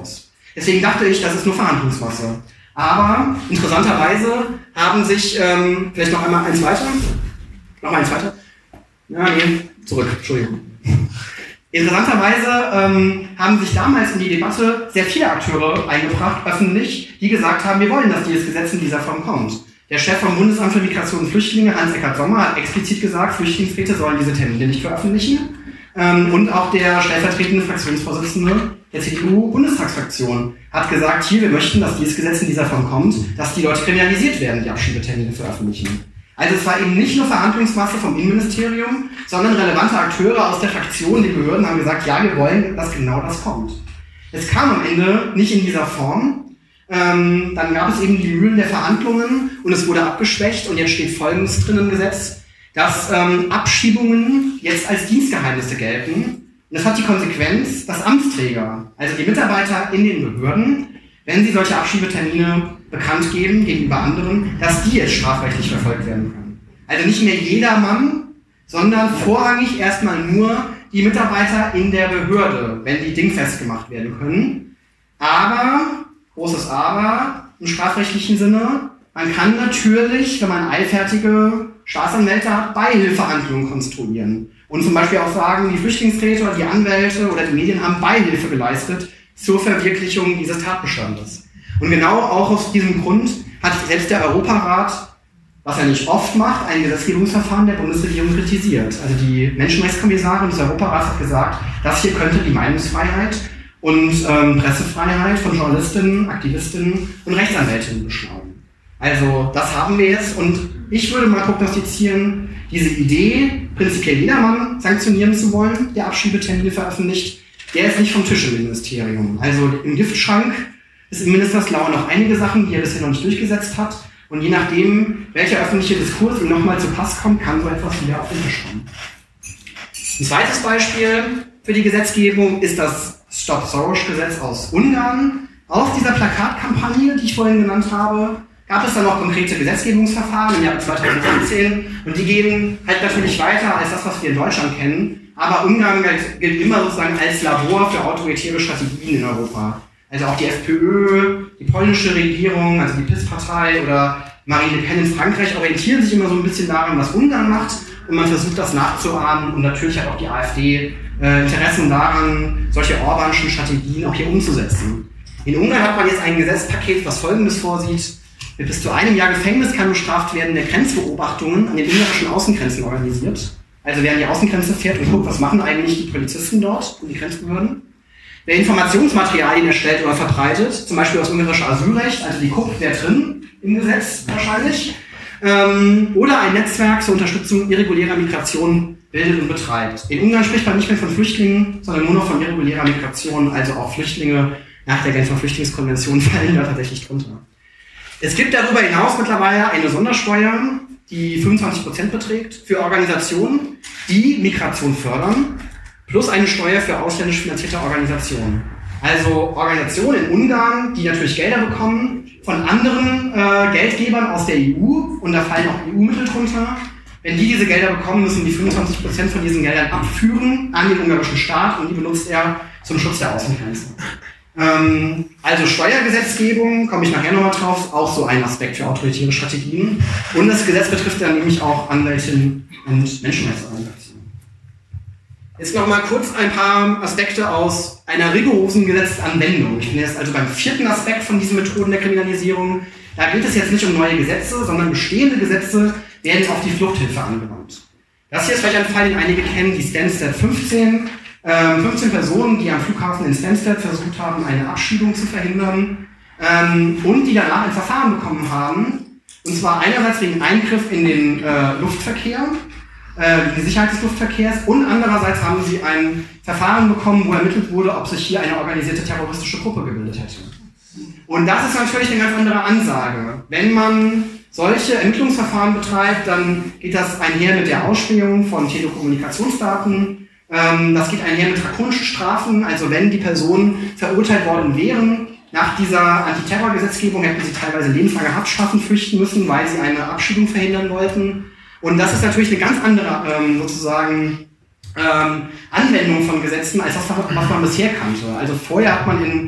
Deswegen dachte ich, das ist nur Verhandlungsmasse. Aber interessanterweise haben sich, ähm, vielleicht noch einmal eins weiter, noch mal eins weiter, ja, nee, zurück, Entschuldigung. Interessanterweise ähm, haben sich damals in die Debatte sehr viele Akteure eingebracht, öffentlich, die gesagt haben, wir wollen, dass dieses Gesetz in dieser Form kommt. Der Chef vom Bundesamt für Migration und Flüchtlinge, Hans-Eckart Sommer, hat explizit gesagt, Flüchtlingsräte sollen diese Termine nicht veröffentlichen. Ähm, und auch der stellvertretende Fraktionsvorsitzende der C D U-Bundestagsfraktion hat gesagt, hier, wir möchten, dass dieses Gesetz in dieser Form kommt, dass die Leute kriminalisiert werden, die Abschiebetermine veröffentlichen. Also es war eben nicht nur Verhandlungsmasse vom Innenministerium, sondern relevante Akteure aus der Fraktion, die Behörden haben gesagt, ja, wir wollen, dass genau das kommt. Es kam am Ende nicht in dieser Form. Ähm, dann gab es eben die Mühlen der Verhandlungen und es wurde abgeschwächt und jetzt steht Folgendes drin im Gesetz, dass ähm, Abschiebungen jetzt als Dienstgeheimnisse gelten. Und das hat die Konsequenz, dass Amtsträger, also die Mitarbeiter in den Behörden, wenn sie solche Abschiebetermine bekannt geben gegenüber anderen, dass die jetzt strafrechtlich verfolgt werden können. Also nicht mehr jedermann, sondern vorrangig erstmal nur die Mitarbeiter in der Behörde, wenn die dingfest gemacht werden können. Aber, großes Aber, im strafrechtlichen Sinne, man kann natürlich, wenn man eilfertige Staatsanwälte hat, Beihilfehandlungen konstruieren. Und zum Beispiel auch sagen, die Flüchtlingsräte oder die Anwälte oder die Medien haben Beihilfe geleistet zur Verwirklichung dieses Tatbestandes. Und genau auch aus diesem Grund hat selbst der Europarat, was er nicht oft macht, ein Gesetzgebungsverfahren der Bundesregierung kritisiert. Also die Menschenrechtskommissarin des Europarats hat gesagt, das hier könnte die Meinungsfreiheit und ähm, Pressefreiheit von Journalistinnen, Aktivistinnen und Rechtsanwältinnen beschneiden. Also das haben wir jetzt und ich würde mal prognostizieren, diese Idee, prinzipiell jedermann sanktionieren zu wollen, der Abschiebetermine veröffentlicht, der ist nicht vom Tisch im Ministerium. Also im Giftschrank ist im Ministerslaue noch einige Sachen, die er bisher noch nicht durchgesetzt hat. Und je nachdem, welcher öffentliche Diskurs ihm nochmal zu Pass kommt, kann so etwas wieder auf den Tisch kommen. Ein zweites Beispiel für die Gesetzgebung ist das Stop Soros-Gesetz aus Ungarn. Aus dieser Plakatkampagne, die ich vorhin genannt habe, gab es dann noch konkrete Gesetzgebungsverfahren im Jahr zweitausendsiebzehn und die gehen halt natürlich weiter als das, was wir in Deutschland kennen. Aber Ungarn gilt immer sozusagen als Labor für autoritäre Strategien in Europa. Also auch die FPÖ, die polnische Regierung, also die P I S-Partei oder Marine Le Pen in Frankreich orientieren sich immer so ein bisschen daran, was Ungarn macht und man versucht das nachzuahmen und natürlich hat auch die AfD äh, Interessen daran, solche Orbanschen Strategien auch hier umzusetzen. In Ungarn hat man jetzt ein Gesetzpaket, was Folgendes vorsieht. Mit bis zu einem Jahr Gefängnis kann bestraft werden, der Grenzbeobachtungen an den ungarischen Außengrenzen organisiert. Also wer an die Außengrenze fährt und guckt, was machen eigentlich die Polizisten dort und die Grenzbehörden. Wer Informationsmaterialien erstellt oder verbreitet, zum Beispiel aus ungarischer Asylrecht, also die guckt, wer drin im Gesetz wahrscheinlich, ähm, oder ein Netzwerk zur Unterstützung irregulärer Migration bildet und betreibt. In Ungarn spricht man nicht mehr von Flüchtlingen, sondern nur noch von irregulärer Migration, also auch Flüchtlinge nach der Genfer Flüchtlingskonvention fallen da tatsächlich drunter. Es gibt darüber hinaus mittlerweile eine Sondersteuer, die fünfundzwanzig Prozent beträgt, für Organisationen, die Migration fördern, plus eine Steuer für ausländisch finanzierte Organisationen. Also Organisationen in Ungarn, die natürlich Gelder bekommen von anderen äh, Geldgebern aus der E U, und da fallen auch E U-Mittel drunter. Wenn die diese Gelder bekommen, müssen die fünfundzwanzig Prozent von diesen Geldern abführen an den ungarischen Staat und die benutzt er zum Schutz der Außengrenzen. Ähm, also Steuergesetzgebung, komme ich nachher nochmal drauf, auch so ein Aspekt für autoritäre Strategien. Und das Gesetz betrifft dann nämlich auch Anwältinnen und Menschenrechtsorganisationen. Jetzt nochmal kurz ein paar Aspekte aus einer rigorosen Gesetzesanwendung. Ich bin jetzt also beim vierten Aspekt von diesen Methoden der Kriminalisierung. Da geht es jetzt nicht um neue Gesetze, sondern bestehende Gesetze werden auf die Fluchthilfe angewandt. Das hier ist vielleicht ein Fall, den einige kennen, die Stansted fünfzehn. Ähm, fünfzehn Personen, die am Flughafen in Stansted versucht haben, eine Abschiebung zu verhindern ähm, und die danach ein Verfahren bekommen haben. Und zwar einerseits wegen Eingriff in den äh, Luftverkehr, äh, die Sicherheit des Luftverkehrs, und andererseits haben sie ein Verfahren bekommen, wo ermittelt wurde, ob sich hier eine organisierte terroristische Gruppe gebildet hätte. Und das ist natürlich eine ganz andere Ansage. Wenn man solche Ermittlungsverfahren betreibt, dann geht das einher mit der Ausspähung von Telekommunikationsdaten. Ähm, das geht einher mit drakonischen Strafen. Also wenn die Personen verurteilt worden wären, nach dieser Antiterrorgesetzgebung hätten sie teilweise lebenslange Haftstrafen fürchten müssen, weil sie eine Abschiebung verhindern wollten. Und das ist natürlich eine ganz andere ähm, sozusagen ähm, Anwendung von Gesetzen als das, was man bisher kannte. Also vorher hat man in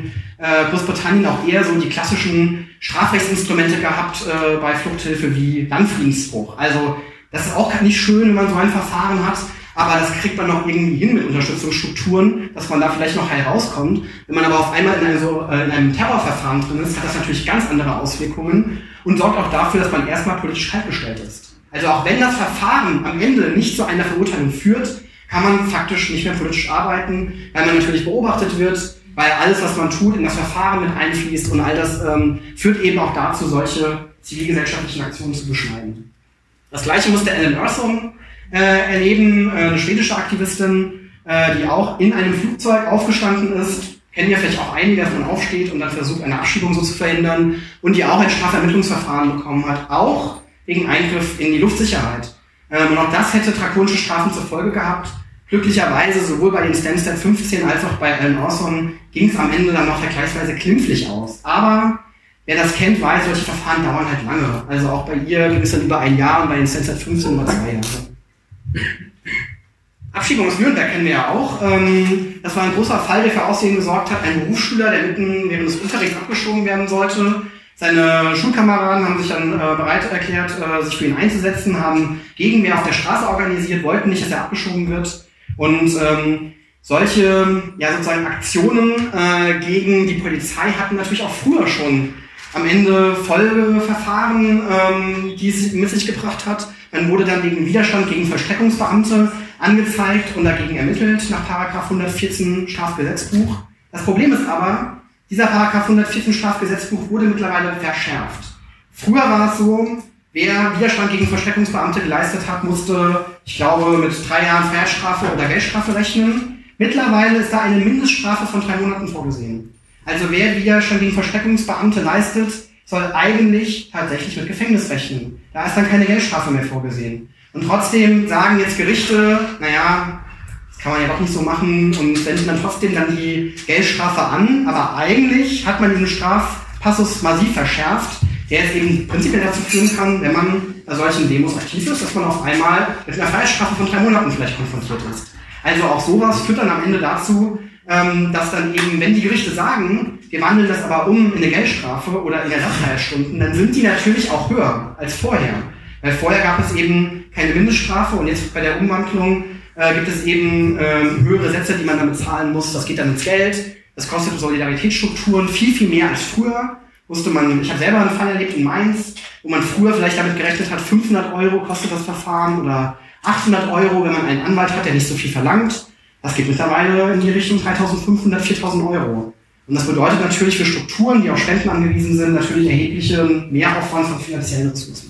äh, Großbritannien auch eher so die klassischen Strafrechtsinstrumente gehabt äh, bei Fluchthilfe wie Landfriedensbruch. Also das ist auch nicht schön, wenn man so ein Verfahren hat, aber das kriegt man noch irgendwie hin mit Unterstützungsstrukturen, dass man da vielleicht noch heil rauskommt. Wenn man aber auf einmal in einem, so, äh, in einem Terrorverfahren drin ist, hat das natürlich ganz andere Auswirkungen und sorgt auch dafür, dass man erstmal politisch kaltgestellt ist. Also auch wenn das Verfahren am Ende nicht zu einer Verurteilung führt, kann man faktisch nicht mehr politisch arbeiten, weil man natürlich beobachtet wird, weil alles, was man tut, in das Verfahren mit einfließt und all das ähm, führt eben auch dazu, solche zivilgesellschaftlichen Aktionen zu beschneiden. Das Gleiche musste Ellen Ersson äh, erleben, äh, eine schwedische Aktivistin, äh, die auch in einem Flugzeug aufgestanden ist. Kennen ja vielleicht auch einige, dass man aufsteht und dann versucht, eine Abschiebung so zu verhindern und die auch ein Strafermittlungsverfahren bekommen hat, auch wegen Eingriff in die Luftsicherheit. Ähm, und auch das hätte drakonische Strafen zur Folge gehabt. Glücklicherweise sowohl bei den Stansted fünfzehn als auch bei Ellen Ersson ging es am Ende dann noch vergleichsweise glimpflich aus. Aber wer das kennt, weiß, solche Verfahren dauern halt lange. Also auch bei ihr ging es dann über ein Jahr und bei den Stansted fünfzehn über zwei Jahre. Abschiebung aus Nürnberg kennen wir ja auch. Das war ein großer Fall, der für Aussehen gesorgt hat. Ein Berufsschüler, der mitten während des Unterrichts abgeschoben werden sollte. Seine Schulkameraden haben sich dann äh, bereit erklärt, äh, sich für ihn einzusetzen, haben Gegenwehr auf der Straße organisiert, wollten nicht, dass er abgeschoben wird. Und ähm, solche ja, sozusagen Aktionen äh, gegen die Polizei hatten natürlich auch früher schon am Ende Folgeverfahren, ähm, die es mit sich gebracht hat. Man wurde dann wegen Widerstand gegen Vollstreckungsbeamte angezeigt und dagegen ermittelt nach Paragraph hundertvierzehn Strafgesetzbuch. Das Problem ist aber, dieser Paragraph hundertvierzehn Strafgesetzbuch wurde mittlerweile verschärft. Früher war es so, wer Widerstand gegen Vollstreckungsbeamte geleistet hat, musste, ich glaube, mit drei Jahren Freiheitsstrafe oder Geldstrafe rechnen. Mittlerweile ist da eine Mindeststrafe von drei Monaten vorgesehen. Also wer Widerstand gegen Vollstreckungsbeamte leistet, soll eigentlich tatsächlich mit Gefängnis rechnen. Da ist dann keine Geldstrafe mehr vorgesehen. Und trotzdem sagen jetzt Gerichte, naja, das kann man ja doch nicht so machen und wenden dann trotzdem dann die Geldstrafe an, aber eigentlich hat man diesen Strafpassus massiv verschärft, der jetzt eben prinzipiell dazu führen kann, wenn man bei solchen Demos aktiv ist, dass man auf einmal mit einer Freiheitsstrafe von drei Monaten vielleicht konfrontiert ist. Also auch sowas führt dann am Ende dazu, dass dann eben, wenn die Gerichte sagen, wir wandeln das aber um in eine Geldstrafe oder in Ersatzfreiheitsstunden, dann sind die natürlich auch höher als vorher. Weil vorher gab es eben keine Mindeststrafe und jetzt bei der Umwandlung äh, gibt es eben äh, höhere Sätze, die man dann bezahlen muss. Das geht dann ins Geld. Das kostet Solidaritätsstrukturen viel, viel mehr als früher. Wusste man, ich habe selber einen Fall erlebt in Mainz, wo man früher vielleicht damit gerechnet hat, fünfhundert Euro kostet das Verfahren oder achthundert Euro, wenn man einen Anwalt hat, der nicht so viel verlangt. Das geht mittlerweile in die Richtung dreitausendfünfhundert, viertausend Euro. Und das bedeutet natürlich für Strukturen, die auf Spenden angewiesen sind, natürlich erheblichen Mehraufwand von finanziellen Ressourcen.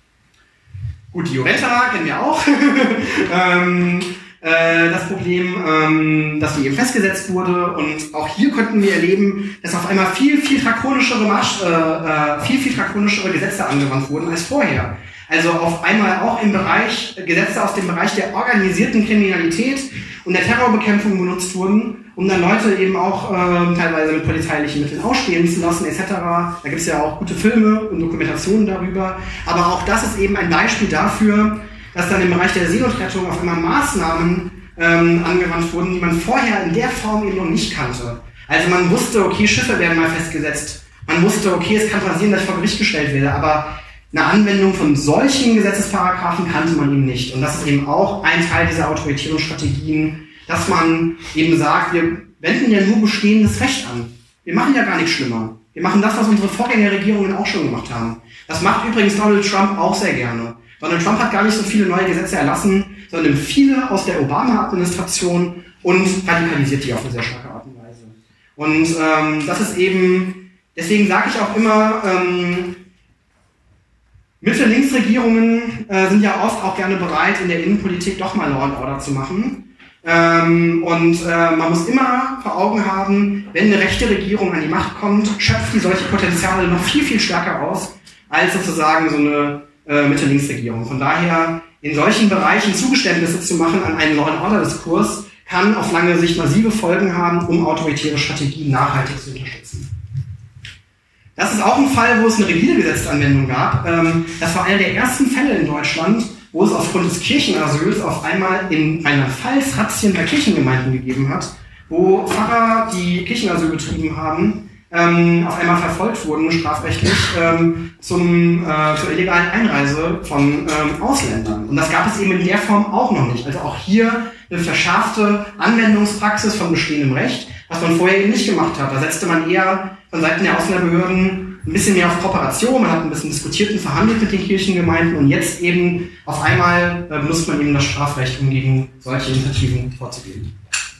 Gut, die Jurenta kennen wir auch. ähm, äh, das Problem, ähm, dass die eben festgesetzt wurde. Und auch hier konnten wir erleben, dass auf einmal viel, viel drakonischere, Marsch, äh, äh, viel, viel drakonischere Gesetze angewandt wurden als vorher. Also auf einmal auch im Bereich, Gesetze aus dem Bereich der organisierten Kriminalität und der Terrorbekämpfung benutzt wurden, um dann Leute eben auch äh, teilweise mit polizeilichen Mitteln ausspähen zu lassen et cetera. Da gibt es ja auch gute Filme und Dokumentationen darüber. Aber auch das ist eben ein Beispiel dafür, dass dann im Bereich der Seenotrettung auf einmal Maßnahmen ähm, angewandt wurden, die man vorher in der Form eben noch nicht kannte. Also man wusste, okay, Schiffe werden mal festgesetzt. Man wusste, okay, es kann passieren, dass ich vor Gericht gestellt werde, aber eine Anwendung von solchen Gesetzesparagraphen kannte man eben nicht. Und das ist eben auch ein Teil dieser autoritären Strategien, dass man eben sagt, wir wenden ja nur bestehendes Recht an. Wir machen ja gar nichts schlimmer. Wir machen das, was unsere Vorgängerregierungen auch schon gemacht haben. Das macht übrigens Donald Trump auch sehr gerne. Donald Trump hat gar nicht so viele neue Gesetze erlassen, sondern nimmt viele aus der Obama-Administration und radikalisiert die auf eine sehr starke Art und Weise. Und ähm, das ist eben, deswegen sage ich auch immer, ähm, Mitte-Links-Regierungen äh, sind ja oft auch gerne bereit, in der Innenpolitik doch mal Law and Order zu machen. Ähm, und äh, man muss immer vor Augen haben, wenn eine rechte Regierung an die Macht kommt, schöpft die solche Potenziale noch viel, viel stärker aus, als sozusagen so eine äh, Mitte-Links-Regierung. Von daher, in solchen Bereichen Zugeständnisse zu machen an einen Law and Order-Diskurs, kann auf lange Sicht massive Folgen haben, um autoritäre Strategien nachhaltig zu unterstützen. Das ist auch ein Fall, wo es eine rigide Gesetzesanwendung gab. Das war einer der ersten Fälle in Deutschland, wo es aufgrund des Kirchenasyls auf einmal in Rheinland-Pfalz Razzien bei Kirchengemeinden gegeben hat, wo Pfarrer, die Kirchenasyl betrieben haben, ähm, auf einmal verfolgt wurden, strafrechtlich, ähm, zum, äh, zur illegalen Einreise von ähm, Ausländern. Und das gab es eben in der Form auch noch nicht. Also auch hier eine verschärfte Anwendungspraxis von bestehendem Recht, was man vorher eben nicht gemacht hat. Da setzte man eher von Seiten der Ausländerbehörden ein bisschen mehr auf Kooperation, man hat ein bisschen diskutiert und verhandelt mit den Kirchengemeinden und jetzt eben auf einmal äh, benutzt man eben das Strafrecht, um gegen solche Initiativen vorzugehen.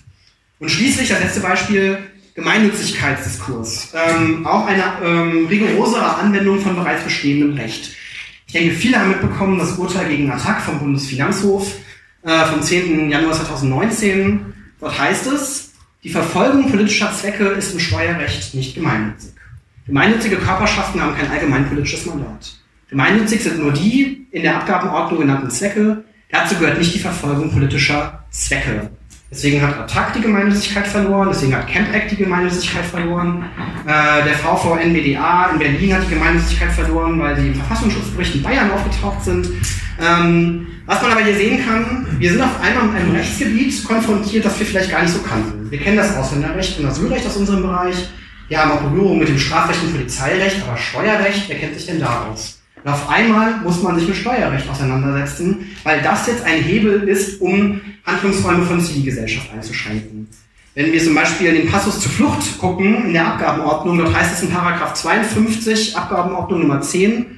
Und schließlich das letzte Beispiel, Gemeinnützigkeitsdiskurs. Ähm, auch eine ähm, rigorosere Anwendung von bereits bestehendem Recht. Ich denke, viele haben mitbekommen, das Urteil gegen Attac vom Bundesfinanzhof äh, vom zehnten Januar zweitausendneunzehn. Dort heißt es, die Verfolgung politischer Zwecke ist im Steuerrecht nicht gemeinnützig. Gemeinnützige Körperschaften haben kein allgemeinpolitisches Mandat. Gemeinnützig sind nur die in der Abgabenordnung genannten Zwecke. Dazu gehört nicht die Verfolgung politischer Zwecke. Deswegen hat Attac die Gemeinnützigkeit verloren, deswegen hat Camp Act die Gemeinnützigkeit verloren. Äh, der V V N B D A in Berlin hat die Gemeinnützigkeit verloren, weil sie im Verfassungsschutzbericht in Bayern aufgetaucht sind. Ähm, was man aber hier sehen kann, wir sind auf einmal mit einem Rechtsgebiet konfrontiert, das wir vielleicht gar nicht so kannten. Wir kennen das Ausländerrecht und Asylrecht aus unserem Bereich. Wir haben auch Berührung mit dem Strafrecht und Polizeirecht, aber Steuerrecht, wer kennt sich denn daraus? Und auf einmal muss man sich mit Steuerrecht auseinandersetzen, weil das jetzt ein Hebel ist, um Handlungsräume von Zivilgesellschaft einzuschränken. Wenn wir zum Beispiel den Passus zur Flucht gucken, in der Abgabenordnung, dort heißt es in Paragraph zweiundfünfzig, Abgabenordnung Nummer zehn,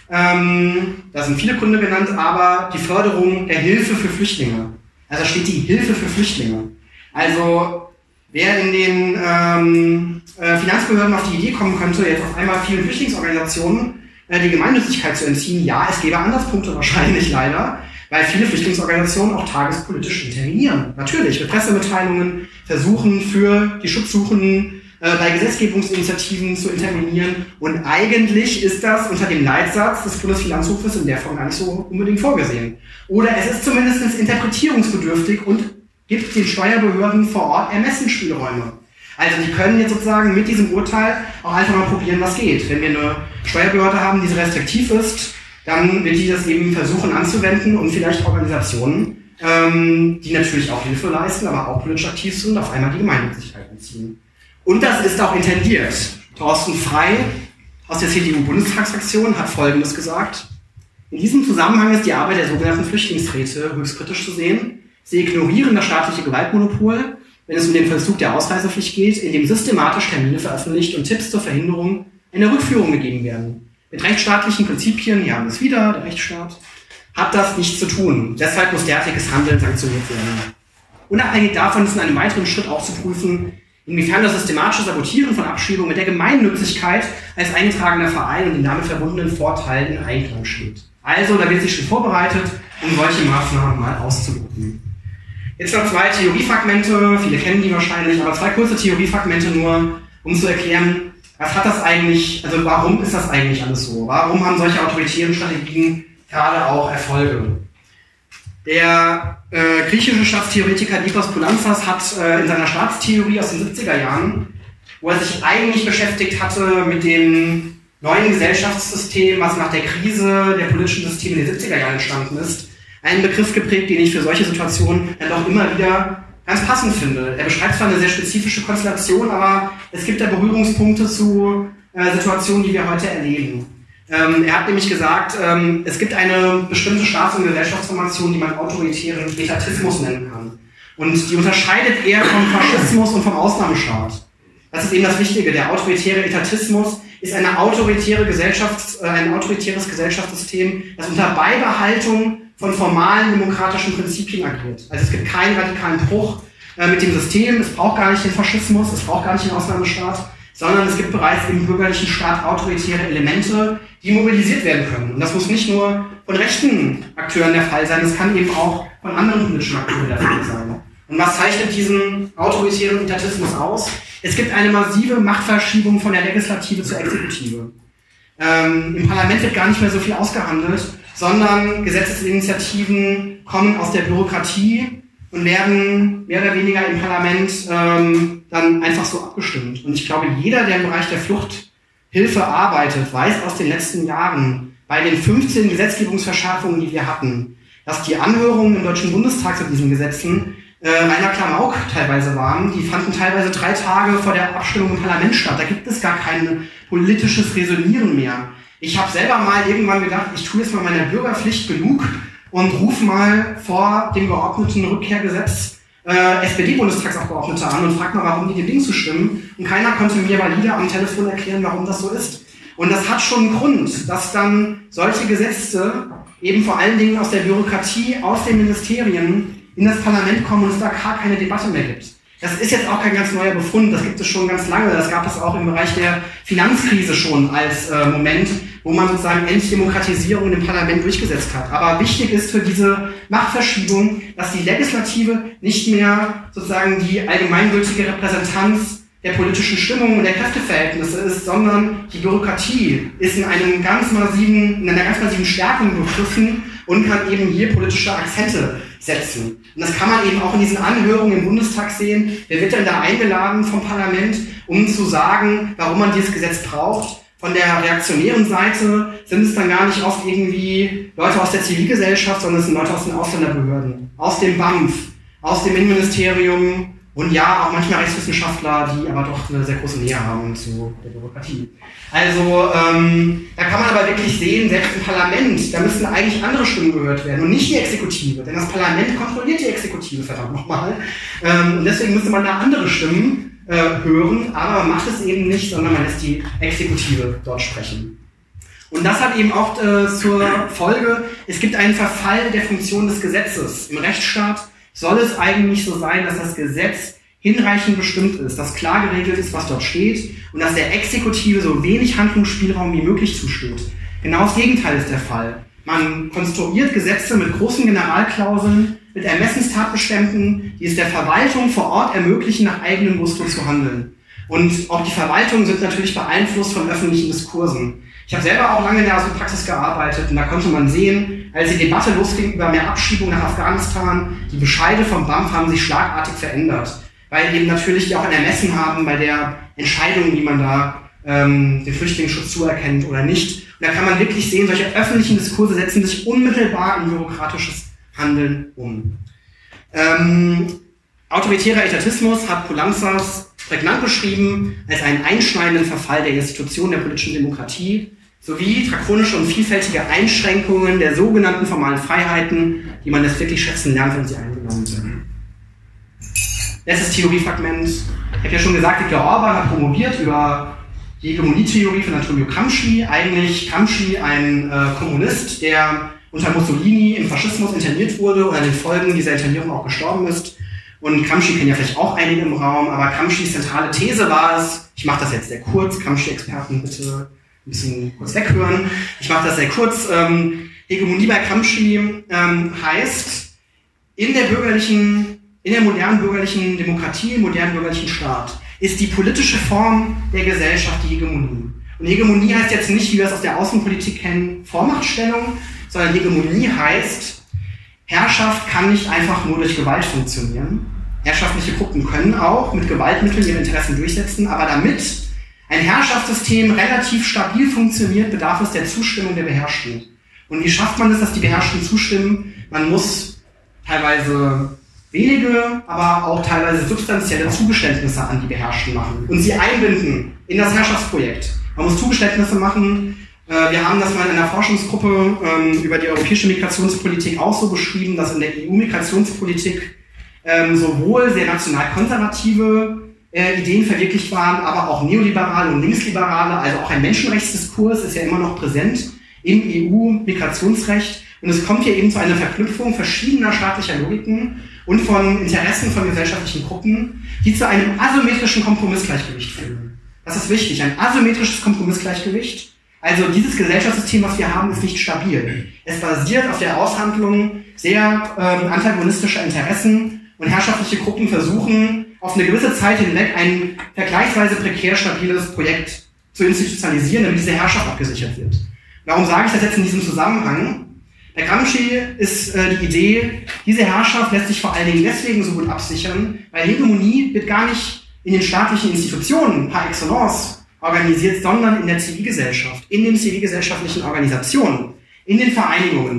ähm, da sind viele Gründe genannt, aber die Förderung der Hilfe für Flüchtlinge. Also da steht die Hilfe für Flüchtlinge. Also wer in den ähm, äh, Finanzbehörden auf die Idee kommen könnte, jetzt auf einmal vielen Flüchtlingsorganisationen äh, die Gemeinnützigkeit zu entziehen, ja, es gäbe Ansatzpunkte wahrscheinlich leider, weil viele Flüchtlingsorganisationen auch tagespolitisch intervenieren. Natürlich, mit Pressemitteilungen versuchen, für die Schutzsuchenden äh, bei Gesetzgebungsinitiativen zu intervenieren. Und eigentlich ist das unter dem Leitsatz des Bundesfinanzhofes in der Form gar nicht so unbedingt vorgesehen. Oder es ist zumindest interpretierungsbedürftig und gibt den Steuerbehörden vor Ort Ermessensspielräume. Also die können jetzt sozusagen mit diesem Urteil auch einfach mal probieren, was geht. Wenn wir eine Steuerbehörde haben, die so restriktiv ist, dann wird die das eben versuchen anzuwenden und vielleicht Organisationen, ähm, die natürlich auch Hilfe leisten, aber auch politisch aktiv sind, auf einmal die Gemeinnützigkeit entziehen. Und das ist auch intendiert. Thorsten Frey aus der C D U-Bundestagsfraktion hat Folgendes gesagt. In diesem Zusammenhang ist die Arbeit der sogenannten Flüchtlingsräte höchst kritisch zu sehen. Sie ignorieren das staatliche Gewaltmonopol, wenn es um den Vollzug der Ausreisepflicht geht, in dem systematisch Termine veröffentlicht und Tipps zur Verhinderung einer Rückführung gegeben werden. Mit rechtsstaatlichen Prinzipien, hier haben wir es wieder, der Rechtsstaat, hat das nichts zu tun. Deshalb muss derartiges Handeln sanktioniert werden. Unabhängig davon ist in einem weiteren Schritt auch zu prüfen, inwiefern das systematische Sabotieren von Abschiebung mit der Gemeinnützigkeit als eingetragener Verein und den damit verbundenen Vorteilen in Einklang steht. Also, da wird sich schon vorbereitet, um solche Maßnahmen mal auszuprobieren. Jetzt noch zwei Theoriefragmente, viele kennen die wahrscheinlich, aber zwei kurze Theoriefragmente nur, um zu erklären, was hat das eigentlich, also warum ist das eigentlich alles so? Warum haben solche autoritären Strategien gerade auch Erfolge? Der äh, griechische Staatstheoretiker Nikos Poulantzas hat äh, in seiner Staatstheorie aus den siebziger Jahren, wo er sich eigentlich beschäftigt hatte mit dem neuen Gesellschaftssystem, was nach der Krise der politischen Systeme in den siebziger Jahren entstanden ist, einen Begriff geprägt, den ich für solche Situationen dann doch immer wieder ganz passend finde. Er beschreibt zwar eine sehr spezifische Konstellation, aber es gibt da Berührungspunkte zu äh, Situationen, die wir heute erleben. Ähm, er hat nämlich gesagt, ähm, es gibt eine bestimmte Staats- und Gesellschaftsformation, die man autoritären Etatismus nennen kann. Und die unterscheidet eher vom Faschismus und vom Ausnahmestaat. Das ist eben das Wichtige. Der autoritäre Etatismus ist eine autoritäre Gesellschafts-, äh, ein autoritäres Gesellschaftssystem, das unter Beibehaltung von formalen demokratischen Prinzipien agiert. Also es gibt keinen radikalen Bruch äh, mit dem System, es braucht gar nicht den Faschismus, es braucht gar nicht den Ausnahmestaat, sondern es gibt bereits im bürgerlichen Staat autoritäre Elemente, die mobilisiert werden können. Und das muss nicht nur von rechten Akteuren der Fall sein, es kann eben auch von anderen politischen Akteuren der Fall sein. Und was zeichnet diesen autoritären Etatismus aus? Es gibt eine massive Machtverschiebung von der Legislative zur Exekutive. Ähm, Im Parlament wird gar nicht mehr so viel ausgehandelt, sondern Gesetzesinitiativen kommen aus der Bürokratie und werden mehr oder weniger im Parlament ähm, dann einfach so abgestimmt. Und ich glaube, jeder, der im Bereich der Fluchthilfe arbeitet, weiß aus den letzten Jahren, bei den fünfzehn Gesetzgebungsverschärfungen, die wir hatten, dass die Anhörungen im Deutschen Bundestag zu diesen Gesetzen äh, Rainer Klamauk teilweise waren, die fanden teilweise drei Tage vor der Abstimmung im Parlament statt. Da gibt es gar kein politisches Resonieren mehr. Ich habe selber mal irgendwann gedacht, ich tue jetzt mal meiner Bürgerpflicht genug und rufe mal vor dem Geordnetenrückkehrgesetz äh, S P D-Bundestagsabgeordnete an und frage mal, warum die dem Ding zustimmen. Und keiner konnte mir valide am Telefon erklären, warum das so ist. Und das hat schon einen Grund, dass dann solche Gesetze eben vor allen Dingen aus der Bürokratie, aus den Ministerien in das Parlament kommen und es da gar keine Debatte mehr gibt. Das ist jetzt auch kein ganz neuer Befund, das gibt es schon ganz lange. Das gab es auch im Bereich der Finanzkrise schon als äh, Moment, wo man sozusagen Entdemokratisierung im Parlament durchgesetzt hat. Aber wichtig ist für diese Machtverschiebung, dass die Legislative nicht mehr sozusagen die allgemeingültige Repräsentanz der politischen Stimmung und der Kräfteverhältnisse ist, sondern die Bürokratie ist in einem ganz massiven, in einer ganz massiven Stärkung begriffen und kann eben hier politische Akzente setzen. Und das kann man eben auch in diesen Anhörungen im Bundestag sehen. Wer wird denn da eingeladen vom Parlament, um zu sagen, warum man dieses Gesetz braucht? Von der reaktionären Seite sind es dann gar nicht oft irgendwie Leute aus der Zivilgesellschaft, sondern es sind Leute aus den Ausländerbehörden, aus dem B A M F, aus dem Innenministerium und ja, auch manchmal Rechtswissenschaftler, die aber doch eine sehr große Nähe haben zu der Bürokratie. Also ähm, da kann man aber wirklich sehen, selbst im Parlament, da müssten eigentlich andere Stimmen gehört werden und nicht die Exekutive, denn das Parlament kontrolliert die Exekutive, verdammt nochmal. Ähm, und deswegen müsste man da andere Stimmen äh, hören, aber man macht es eben nicht, sondern man lässt die Exekutive dort sprechen. Und das hat eben auch äh, zur Folge, es gibt einen Verfall der Funktion des Gesetzes. Im Rechtsstaat soll es eigentlich so sein, dass das Gesetz hinreichend bestimmt ist, dass klar geregelt ist, was dort steht und dass der Exekutive so wenig Handlungsspielraum wie möglich zusteht. Genau das Gegenteil ist der Fall. Man konstruiert Gesetze mit großen Generalklauseln, mit Ermessenstatbeständen, die es der Verwaltung vor Ort ermöglichen, nach eigenem Gusto zu handeln. Und auch die Verwaltungen sind natürlich beeinflusst von öffentlichen Diskursen. Ich habe selber auch lange in der Asylpraxis gearbeitet und da konnte man sehen, als die Debatte losging über mehr Abschiebung nach Afghanistan, die Bescheide vom B A M F haben sich schlagartig verändert, weil eben natürlich die auch ein Ermessen haben bei der Entscheidung, wie man da ähm, den Flüchtlingsschutz zuerkennt oder nicht. Und da kann man wirklich sehen, solche öffentlichen Diskurse setzen sich unmittelbar in bürokratisches Handeln um. Ähm, autoritärer Etatismus hat Poulantzas prägnant beschrieben als einen einschneidenden Verfall der Institutionen der politischen Demokratie sowie drakonische und vielfältige Einschränkungen der sogenannten formalen Freiheiten, die man das wirklich schätzen lernt, wenn sie eingenommen sind. Letztes Theoriefragment. Ich habe ja schon gesagt, Viktor Orban hat promoviert über die Hegemonietheorie von Antonio Gramsci. Eigentlich Gramsci ein äh, Kommunist, der unter Mussolini im Faschismus interniert wurde und an den Folgen dieser Internierung auch gestorben ist. Und Gramsci kennen ja vielleicht auch einige im Raum, aber Gramscis zentrale These war es, ich mache das jetzt sehr kurz, Gramsci-Experten bitte ein bisschen kurz weghören, ich mache das sehr kurz, ähm, Hegemonie bei Gramsci ähm, heißt, in der bürgerlichen, in der modernen bürgerlichen Demokratie, im modernen bürgerlichen Staat, ist die politische Form der Gesellschaft die Hegemonie. Und Hegemonie heißt jetzt nicht, wie wir es aus der Außenpolitik kennen, Vormachtstellung, sondern Hegemonie heißt, Herrschaft kann nicht einfach nur durch Gewalt funktionieren. Herrschaftliche Gruppen können auch mit Gewaltmitteln ihre Interessen durchsetzen, aber damit ein Herrschaftssystem relativ stabil funktioniert, bedarf es der Zustimmung der Beherrschten. Und wie schafft man es, dass die Beherrschten zustimmen? Man muss teilweise wenige, aber auch teilweise substanzielle Zugeständnisse an die Beherrschten machen und sie einbinden in das Herrschaftsprojekt. Man muss Zugeständnisse machen. Wir haben das mal in einer Forschungsgruppe ähm, über die europäische Migrationspolitik auch so beschrieben, dass in der E U-Migrationspolitik ähm, sowohl sehr national-konservative äh, Ideen verwirklicht waren, aber auch neoliberale und linksliberale, also auch ein Menschenrechtsdiskurs ist ja immer noch präsent im E U-Migrationsrecht. Und es kommt hier eben zu einer Verknüpfung verschiedener staatlicher Logiken und von Interessen von gesellschaftlichen Gruppen, die zu einem asymmetrischen Kompromissgleichgewicht führen. Das ist wichtig, ein asymmetrisches Kompromissgleichgewicht. Also dieses Gesellschaftssystem, was wir haben, ist nicht stabil. Es basiert auf der Aushandlung sehr ähm, antagonistischer Interessen und herrschaftliche Gruppen versuchen, auf eine gewisse Zeit hinweg ein vergleichsweise prekär stabiles Projekt zu institutionalisieren, damit diese Herrschaft abgesichert wird. Warum sage ich das jetzt in diesem Zusammenhang? Bei Gramsci ist äh, die Idee, diese Herrschaft lässt sich vor allen Dingen deswegen so gut absichern, weil Hegemonie wird gar nicht in den staatlichen Institutionen par excellence organisiert, sondern in der Zivilgesellschaft, in den zivilgesellschaftlichen Organisationen, in den Vereinigungen.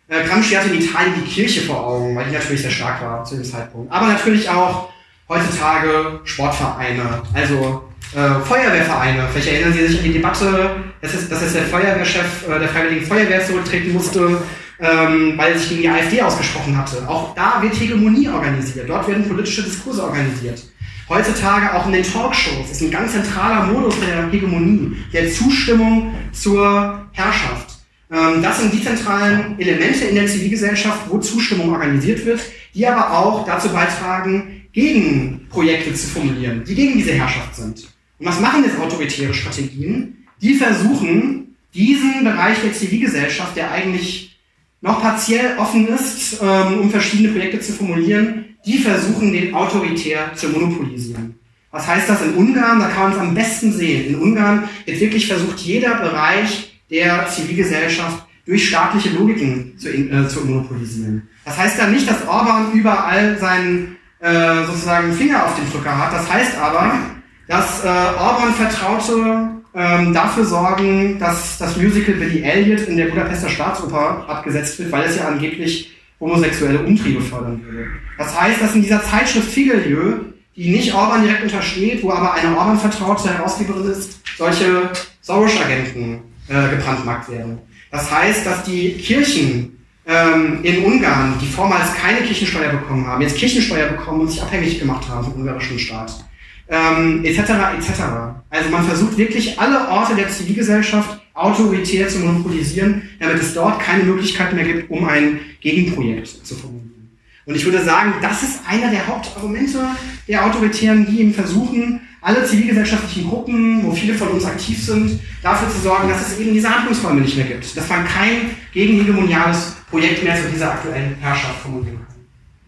Äh, Gramsci hatte in Italien die Kirche vor Augen, weil die natürlich sehr stark war zu dem Zeitpunkt. Aber natürlich auch heutzutage Sportvereine, also äh, Feuerwehrvereine. Vielleicht erinnern Sie sich an die Debatte, dass jetzt, dass jetzt der Feuerwehrchef äh, der Freiwilligen Feuerwehr zurücktreten musste, ähm, weil er sich gegen die AfD ausgesprochen hatte. Auch da wird Hegemonie organisiert. Dort werden politische Diskurse organisiert. Heutzutage auch in den Talkshows ist ein ganz zentraler Modus der Hegemonie, der Zustimmung zur Herrschaft. Ähm, das sind die zentralen Elemente in der Zivilgesellschaft, wo Zustimmung organisiert wird, die aber auch dazu beitragen, Gegenprojekte zu formulieren, die gegen diese Herrschaft sind. Und was machen jetzt autoritäre Strategien? Die versuchen, diesen Bereich der Zivilgesellschaft, der eigentlich noch partiell offen ist, ähm, um verschiedene Projekte zu formulieren, die versuchen, den autoritär zu monopolisieren. Was heißt das in Ungarn? Da kann man es am besten sehen. In Ungarn wird wirklich versucht, jeder Bereich der Zivilgesellschaft durch staatliche Logiken zu, äh, zu monopolisieren. Das heißt dann nicht, dass Orban überall seinen äh, sozusagen Finger auf den Drücker hat. Das heißt aber, dass äh, Orban-Vertraute ähm, dafür sorgen, dass das Musical Billy Elliot in der Budapester Staatsoper abgesetzt wird, weil es ja angeblich homosexuelle Umtriebe fördern würde. Das heißt, dass in dieser Zeitschrift Figelieu, die nicht Orban direkt untersteht, wo aber eine Orban-Vertraute Herausgeberin ist, solche Soros-Agenten äh, gebrandmarkt werden. Das heißt, dass die Kirchen ähm, in Ungarn, die vormals keine Kirchensteuer bekommen haben, jetzt Kirchensteuer bekommen und sich abhängig gemacht haben vom ungarischen Staat. Ähm, et cetera et cetera. Also man versucht wirklich alle Orte der Zivilgesellschaft autoritär zu monopolisieren, damit es dort keine Möglichkeit mehr gibt, um ein Gegenprojekt zu formulieren. Und ich würde sagen, das ist einer der Hauptargumente der Autoritären, die eben versuchen, alle zivilgesellschaftlichen Gruppen, wo viele von uns aktiv sind, dafür zu sorgen, dass es eben diese Handlungsräume nicht mehr gibt, dass man kein gegenhegemoniales Projekt mehr zu dieser aktuellen Herrschaft formulieren kann.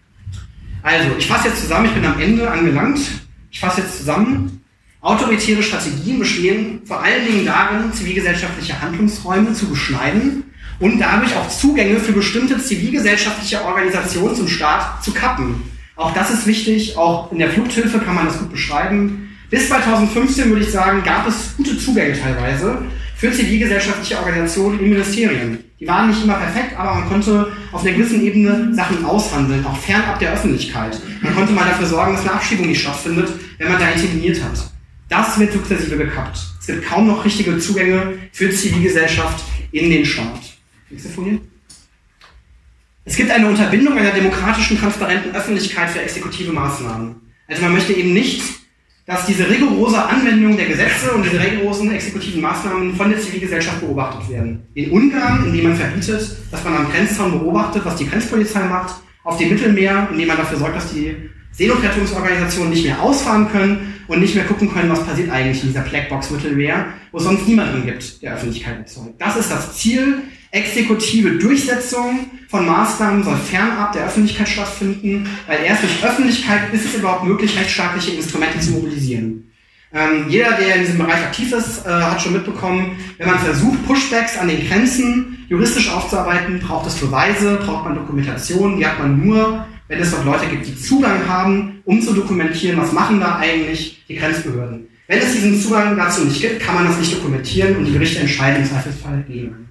Also, ich fasse jetzt zusammen, ich bin am Ende angelangt. Ich fasse jetzt zusammen. Autoritäre Strategien bestehen vor allen Dingen darin, zivilgesellschaftliche Handlungsräume zu beschneiden und dadurch auch Zugänge für bestimmte zivilgesellschaftliche Organisationen zum Staat zu kappen. Auch das ist wichtig, auch in der Fluchthilfe kann man das gut beschreiben. Bis zweitausendfünfzehn, würde ich sagen, gab es gute Zugänge teilweise für zivilgesellschaftliche Organisationen in Ministerien. Die waren nicht immer perfekt, aber man konnte auf einer gewissen Ebene Sachen aushandeln, auch fernab der Öffentlichkeit. Man konnte mal dafür sorgen, dass eine Abschiebung nicht stattfindet, wenn man da interveniert hat. Das wird sukzessive gekappt. Es gibt kaum noch richtige Zugänge für Zivilgesellschaft in den Staat. Nächste Folie. Es gibt eine Unterbindung einer demokratischen, transparenten Öffentlichkeit für exekutive Maßnahmen. Also man möchte eben nicht, dass diese rigorose Anwendung der Gesetze und diese rigorosen exekutiven Maßnahmen von der Zivilgesellschaft beobachtet werden. In Ungarn, indem man verbietet, dass man am Grenzzaun beobachtet, was die Grenzpolizei macht, auf dem Mittelmeer, indem man dafür sorgt, dass die Seenotrettungsorganisationen nicht mehr ausfahren können und nicht mehr gucken können, was passiert eigentlich in dieser Blackbox Mittelmeer, wo es sonst niemanden gibt, der Öffentlichkeit erzeugt. Das ist das Ziel. Exekutive Durchsetzung von Maßnahmen soll fernab der Öffentlichkeit stattfinden, weil erst durch Öffentlichkeit ist es überhaupt möglich, rechtsstaatliche Instrumente zu mobilisieren. Ähm, jeder, der in diesem Bereich aktiv ist, äh, hat schon mitbekommen, wenn man versucht, Pushbacks an den Grenzen juristisch aufzuarbeiten, braucht es Beweise, braucht man Dokumentation, die hat man nur, wenn es dort Leute gibt, die Zugang haben, um zu dokumentieren, was machen da eigentlich die Grenzbehörden. Wenn es diesen Zugang dazu nicht gibt, kann man das nicht dokumentieren und die Gerichte entscheiden im Zweifelsfall gegen.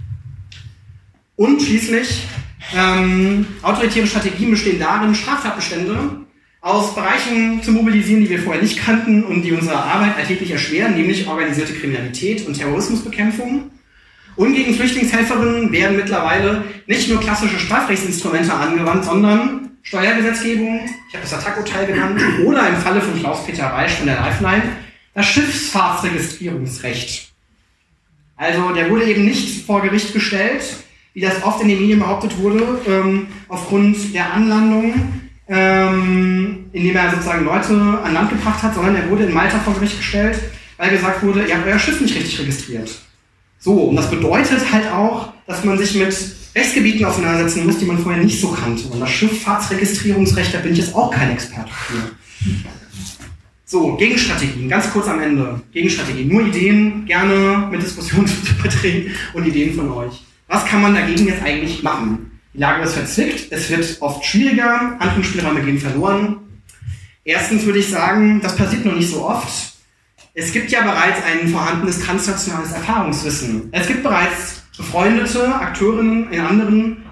Und schließlich, ähm, autoritäre Strategien bestehen darin, Straftatbestände aus Bereichen zu mobilisieren, die wir vorher nicht kannten und die unsere Arbeit alltäglich erschweren, nämlich organisierte Kriminalität und Terrorismusbekämpfung. Und gegen Flüchtlingshelferinnen werden mittlerweile nicht nur klassische Strafrechtsinstrumente angewandt, sondern Steuergesetzgebung, ich habe das Attac-Urteil genannt, oder im Falle von Klaus-Peter Reisch von der Lifeline, das Schifffahrtsregistrierungsrecht. Also der wurde eben nicht vor Gericht gestellt, wie das oft in den Medien behauptet wurde, ähm, aufgrund der Landung, ähm, indem er sozusagen Leute an Land gebracht hat, sondern er wurde in Malta vor Gericht gestellt, weil gesagt wurde, ihr habt euer Schiff nicht richtig registriert. So, und das bedeutet halt auch, dass man sich mit Rechtsgebieten auseinandersetzen muss, die man vorher nicht so kannte. Und das Schifffahrtsregistrierungsrecht, da bin ich jetzt auch kein Experte für. So, Gegenstrategien, ganz kurz am Ende. Gegenstrategien, nur Ideen, gerne mit Diskussionen zu betreten und Ideen von euch. Was kann man dagegen jetzt eigentlich machen? Die Lage ist verzwickt, es wird oft schwieriger, Handlungsspielräume gehen verloren. Erstens würde ich sagen, das passiert noch nicht so oft. Es gibt ja bereits ein vorhandenes transnationales Erfahrungswissen. Es gibt bereits befreundete Akteurinnen in anderen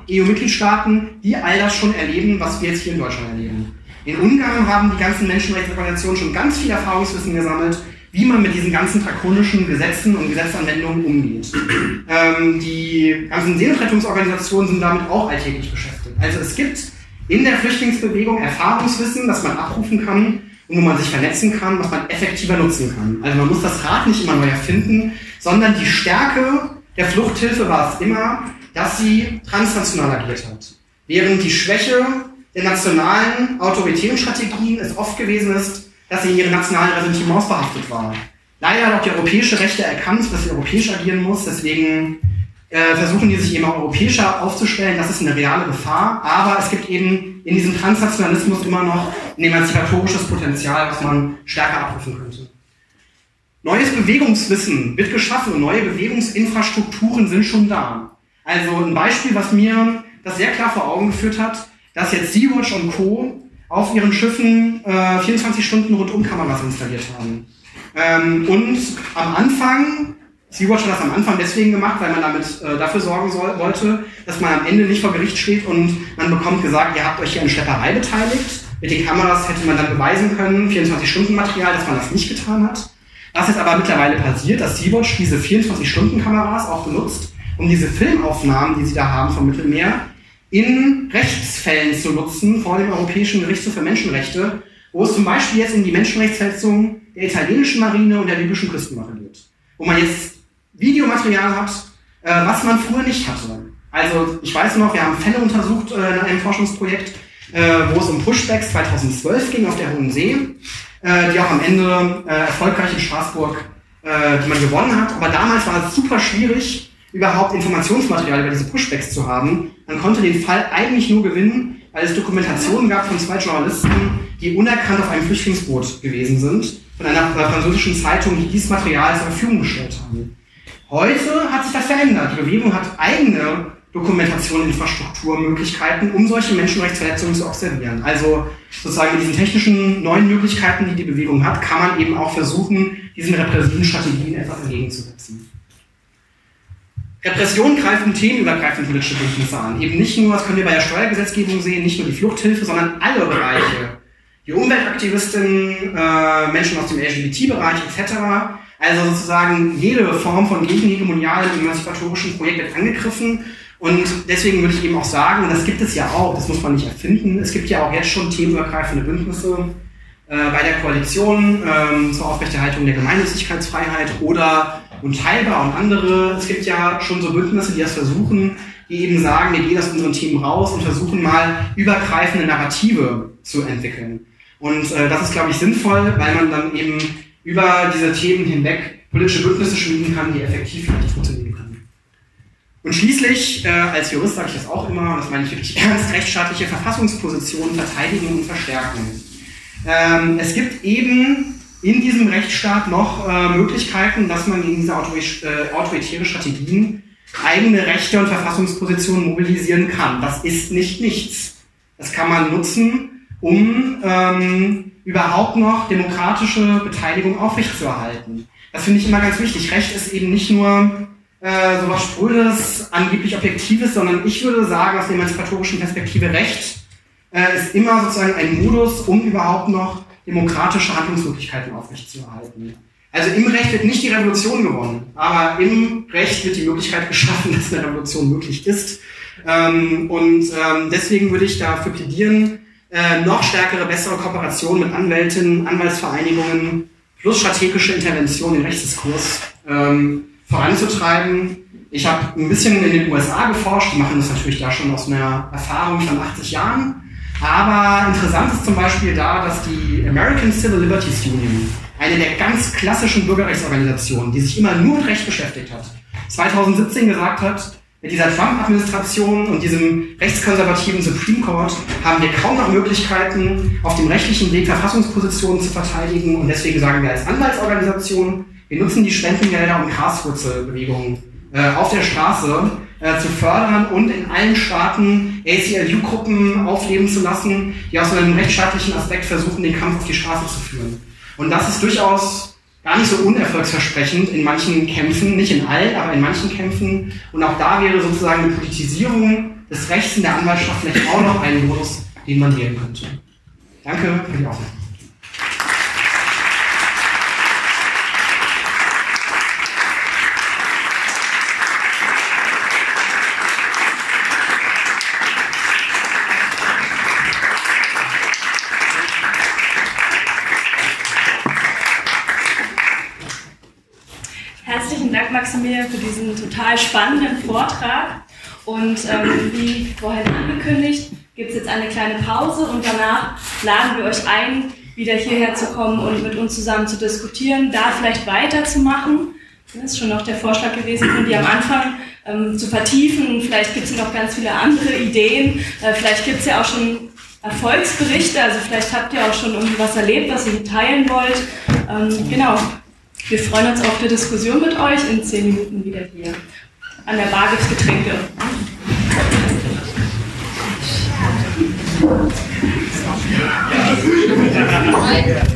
E U-Mitgliedstaaten, die all das schon erleben, was wir jetzt hier in Deutschland erleben. In Ungarn haben die ganzen Menschenrechtsorganisationen schon ganz viel Erfahrungswissen gesammelt, wie man mit diesen ganzen drakonischen Gesetzen und Gesetzanwendungen umgeht. Ähm, die ganzen Seenotrettungsorganisationen sind damit auch alltäglich beschäftigt. Also es gibt in der Flüchtlingsbewegung Erfahrungswissen, das man abrufen kann und wo man sich vernetzen kann, was man effektiver nutzen kann. Also man muss das Rad nicht immer neu erfinden, sondern die Stärke der Fluchthilfe war es immer, dass sie transnational agiert hat. Während die Schwäche der nationalen autoritären Strategien es oft gewesen ist, dass sie in ihren nationalen Ressentiments behaftet war. Leider hat auch die europäische Rechte erkannt, dass sie europäisch agieren muss, deswegen äh, versuchen die sich eben auch europäischer aufzustellen. Das ist eine reale Gefahr, aber es gibt eben in diesem Transnationalismus immer noch ein emanzipatorisches Potenzial, was man stärker abrufen könnte. Neues Bewegungswissen wird geschaffen und neue Bewegungsinfrastrukturen sind schon da. Also ein Beispiel, was mir das sehr klar vor Augen geführt hat, dass jetzt Sea-Watch und Co. auf ihren Schiffen äh, vierundzwanzig Stunden Rundumkameras installiert haben. Ähm, und am Anfang, Sea-Watch hat das am Anfang deswegen gemacht, weil man damit äh, dafür sorgen soll, wollte, dass man am Ende nicht vor Gericht steht und man bekommt gesagt, ihr habt euch hier an Schlepperei beteiligt. Mit den Kameras hätte man dann beweisen können, vierundzwanzig Stunden Material, dass man das nicht getan hat. Was jetzt aber mittlerweile passiert, dass Sea-Watch diese vierundzwanzig Stunden Kameras auch benutzt, um diese Filmaufnahmen, die sie da haben vom Mittelmeer, in Rechtsfällen zu nutzen vor dem Europäischen Gerichtshof für Menschenrechte, wo es zum Beispiel jetzt um die Menschenrechtsverletzungen der italienischen Marine und der libyschen Küstenwache geht. Wo man jetzt Videomaterial hat, äh, was man früher nicht hatte. Also ich weiß noch, wir haben Fälle untersucht äh, in einem Forschungsprojekt, äh, wo es um Pushbacks zweitausendzwölf ging auf der Hohen See, äh, die auch am Ende äh, erfolgreich in Straßburg, äh, die man gewonnen hat. Aber damals war es super schwierig, überhaupt Informationsmaterial über diese Pushbacks zu haben. Man konnte den Fall eigentlich nur gewinnen, weil es Dokumentationen gab von zwei Journalisten, die unerkannt auf einem Flüchtlingsboot gewesen sind, von einer französischen Zeitung, die dieses Material zur Verfügung gestellt haben. Heute hat sich das verändert. Die Bewegung hat eigene Dokumentation, Infrastrukturmöglichkeiten, um solche Menschenrechtsverletzungen zu observieren. Also sozusagen mit diesen technischen neuen Möglichkeiten, die die Bewegung hat, kann man eben auch versuchen, diesen repressiven Strategien etwas entgegenzusetzen. Repression greifen themenübergreifend politische Bündnisse an. Eben nicht nur, das können wir bei der Steuergesetzgebung sehen, nicht nur die Fluchthilfe, sondern alle Bereiche. Die Umweltaktivisten, äh, Menschen aus dem L G B T-Bereich et cetera. Also sozusagen jede Form von gegenhegemonialen und emanzipatorischen Projekt wird angegriffen. Und deswegen würde ich eben auch sagen, und das gibt es ja auch, das muss man nicht erfinden, es gibt ja auch jetzt schon themenübergreifende Bündnisse äh, bei der Koalition ähm, zur Aufrechterhaltung der Gemeinnützigkeitsfreiheit oder Unteilbar und andere. Es gibt ja schon so Bündnisse, die das versuchen, die eben sagen, wir gehen aus unseren Themen raus und versuchen mal übergreifende Narrative zu entwickeln. Und äh, das ist, glaube ich, sinnvoll, weil man dann eben über diese Themen hinweg politische Bündnisse schmieden kann, die effektiv vielleicht funktionieren können. Und schließlich, äh, als Jurist sage ich das auch immer, und das meine ich wirklich ernst, rechtsstaatliche Verfassungspositionen verteidigen und verstärken. Ähm, es gibt eben in diesem Rechtsstaat noch äh, Möglichkeiten, dass man gegen diese äh, autoritären Strategien eigene Rechte und Verfassungspositionen mobilisieren kann. Das ist nicht nichts. Das kann man nutzen, um ähm, überhaupt noch demokratische Beteiligung aufrechtzuerhalten. Das finde ich immer ganz wichtig. Recht ist eben nicht nur äh, so was Sprödes, angeblich Objektives, sondern ich würde sagen, aus der emanzipatorischen Perspektive, Recht äh, ist immer sozusagen ein Modus, um überhaupt noch demokratische Handlungsmöglichkeiten aufrechtzuerhalten. Also im Recht wird nicht die Revolution gewonnen, aber im Recht wird die Möglichkeit geschaffen, dass eine Revolution möglich ist. Ähm, und ähm, deswegen würde ich dafür plädieren, äh, noch stärkere, bessere Kooperation mit Anwältinnen, Anwaltsvereinigungen plus strategische Intervention im Rechtsdiskurs ähm, voranzutreiben. Ich habe ein bisschen in den U S A geforscht, die machen das natürlich da schon aus einer Erfahrung von achtzig Jahren. Aber interessant ist zum Beispiel da, dass die American Civil Liberties Union, eine der ganz klassischen Bürgerrechtsorganisationen, die sich immer nur mit Recht beschäftigt hat, zwanzig siebzehn gesagt hat, mit dieser Trump-Administration und diesem rechtskonservativen Supreme Court haben wir kaum noch Möglichkeiten, auf dem rechtlichen Weg Verfassungspositionen zu verteidigen. Und deswegen sagen wir als Anwaltsorganisation, wir nutzen die Spendengelder, um Graswurzelbewegungen äh, auf der Straße äh, zu fördern und in allen Staaten A C L U-Gruppen aufleben zu lassen, die aus einem rechtsstaatlichen Aspekt versuchen, den Kampf auf die Straße zu führen. Und das ist durchaus gar nicht so unerfolgsversprechend in manchen Kämpfen, nicht in allen, aber in manchen Kämpfen. Und auch da wäre sozusagen eine Politisierung ist rechts in der Anwaltschaft vielleicht auch noch ein Modus, den man wählen könnte. Danke für die Aufmerksamkeit. Herzlichen Dank, Maximilian, für diesen total spannenden Vortrag. Und ähm, wie vorhin angekündigt, gibt es jetzt eine kleine Pause und danach laden wir euch ein, wieder hierher zu kommen und mit uns zusammen zu diskutieren, da vielleicht weiterzumachen. Das ist schon noch der Vorschlag gewesen von dir am Anfang, ähm, zu vertiefen. Vielleicht gibt es noch ganz viele andere Ideen. Äh, vielleicht gibt es ja auch schon Erfolgsberichte, also vielleicht habt ihr auch schon irgendwie was erlebt, was ihr teilen wollt. Ähm, genau. Wir freuen uns auf die Diskussion mit euch in zehn Minuten wieder hier. An der Bar gibt es Getränke. Ja.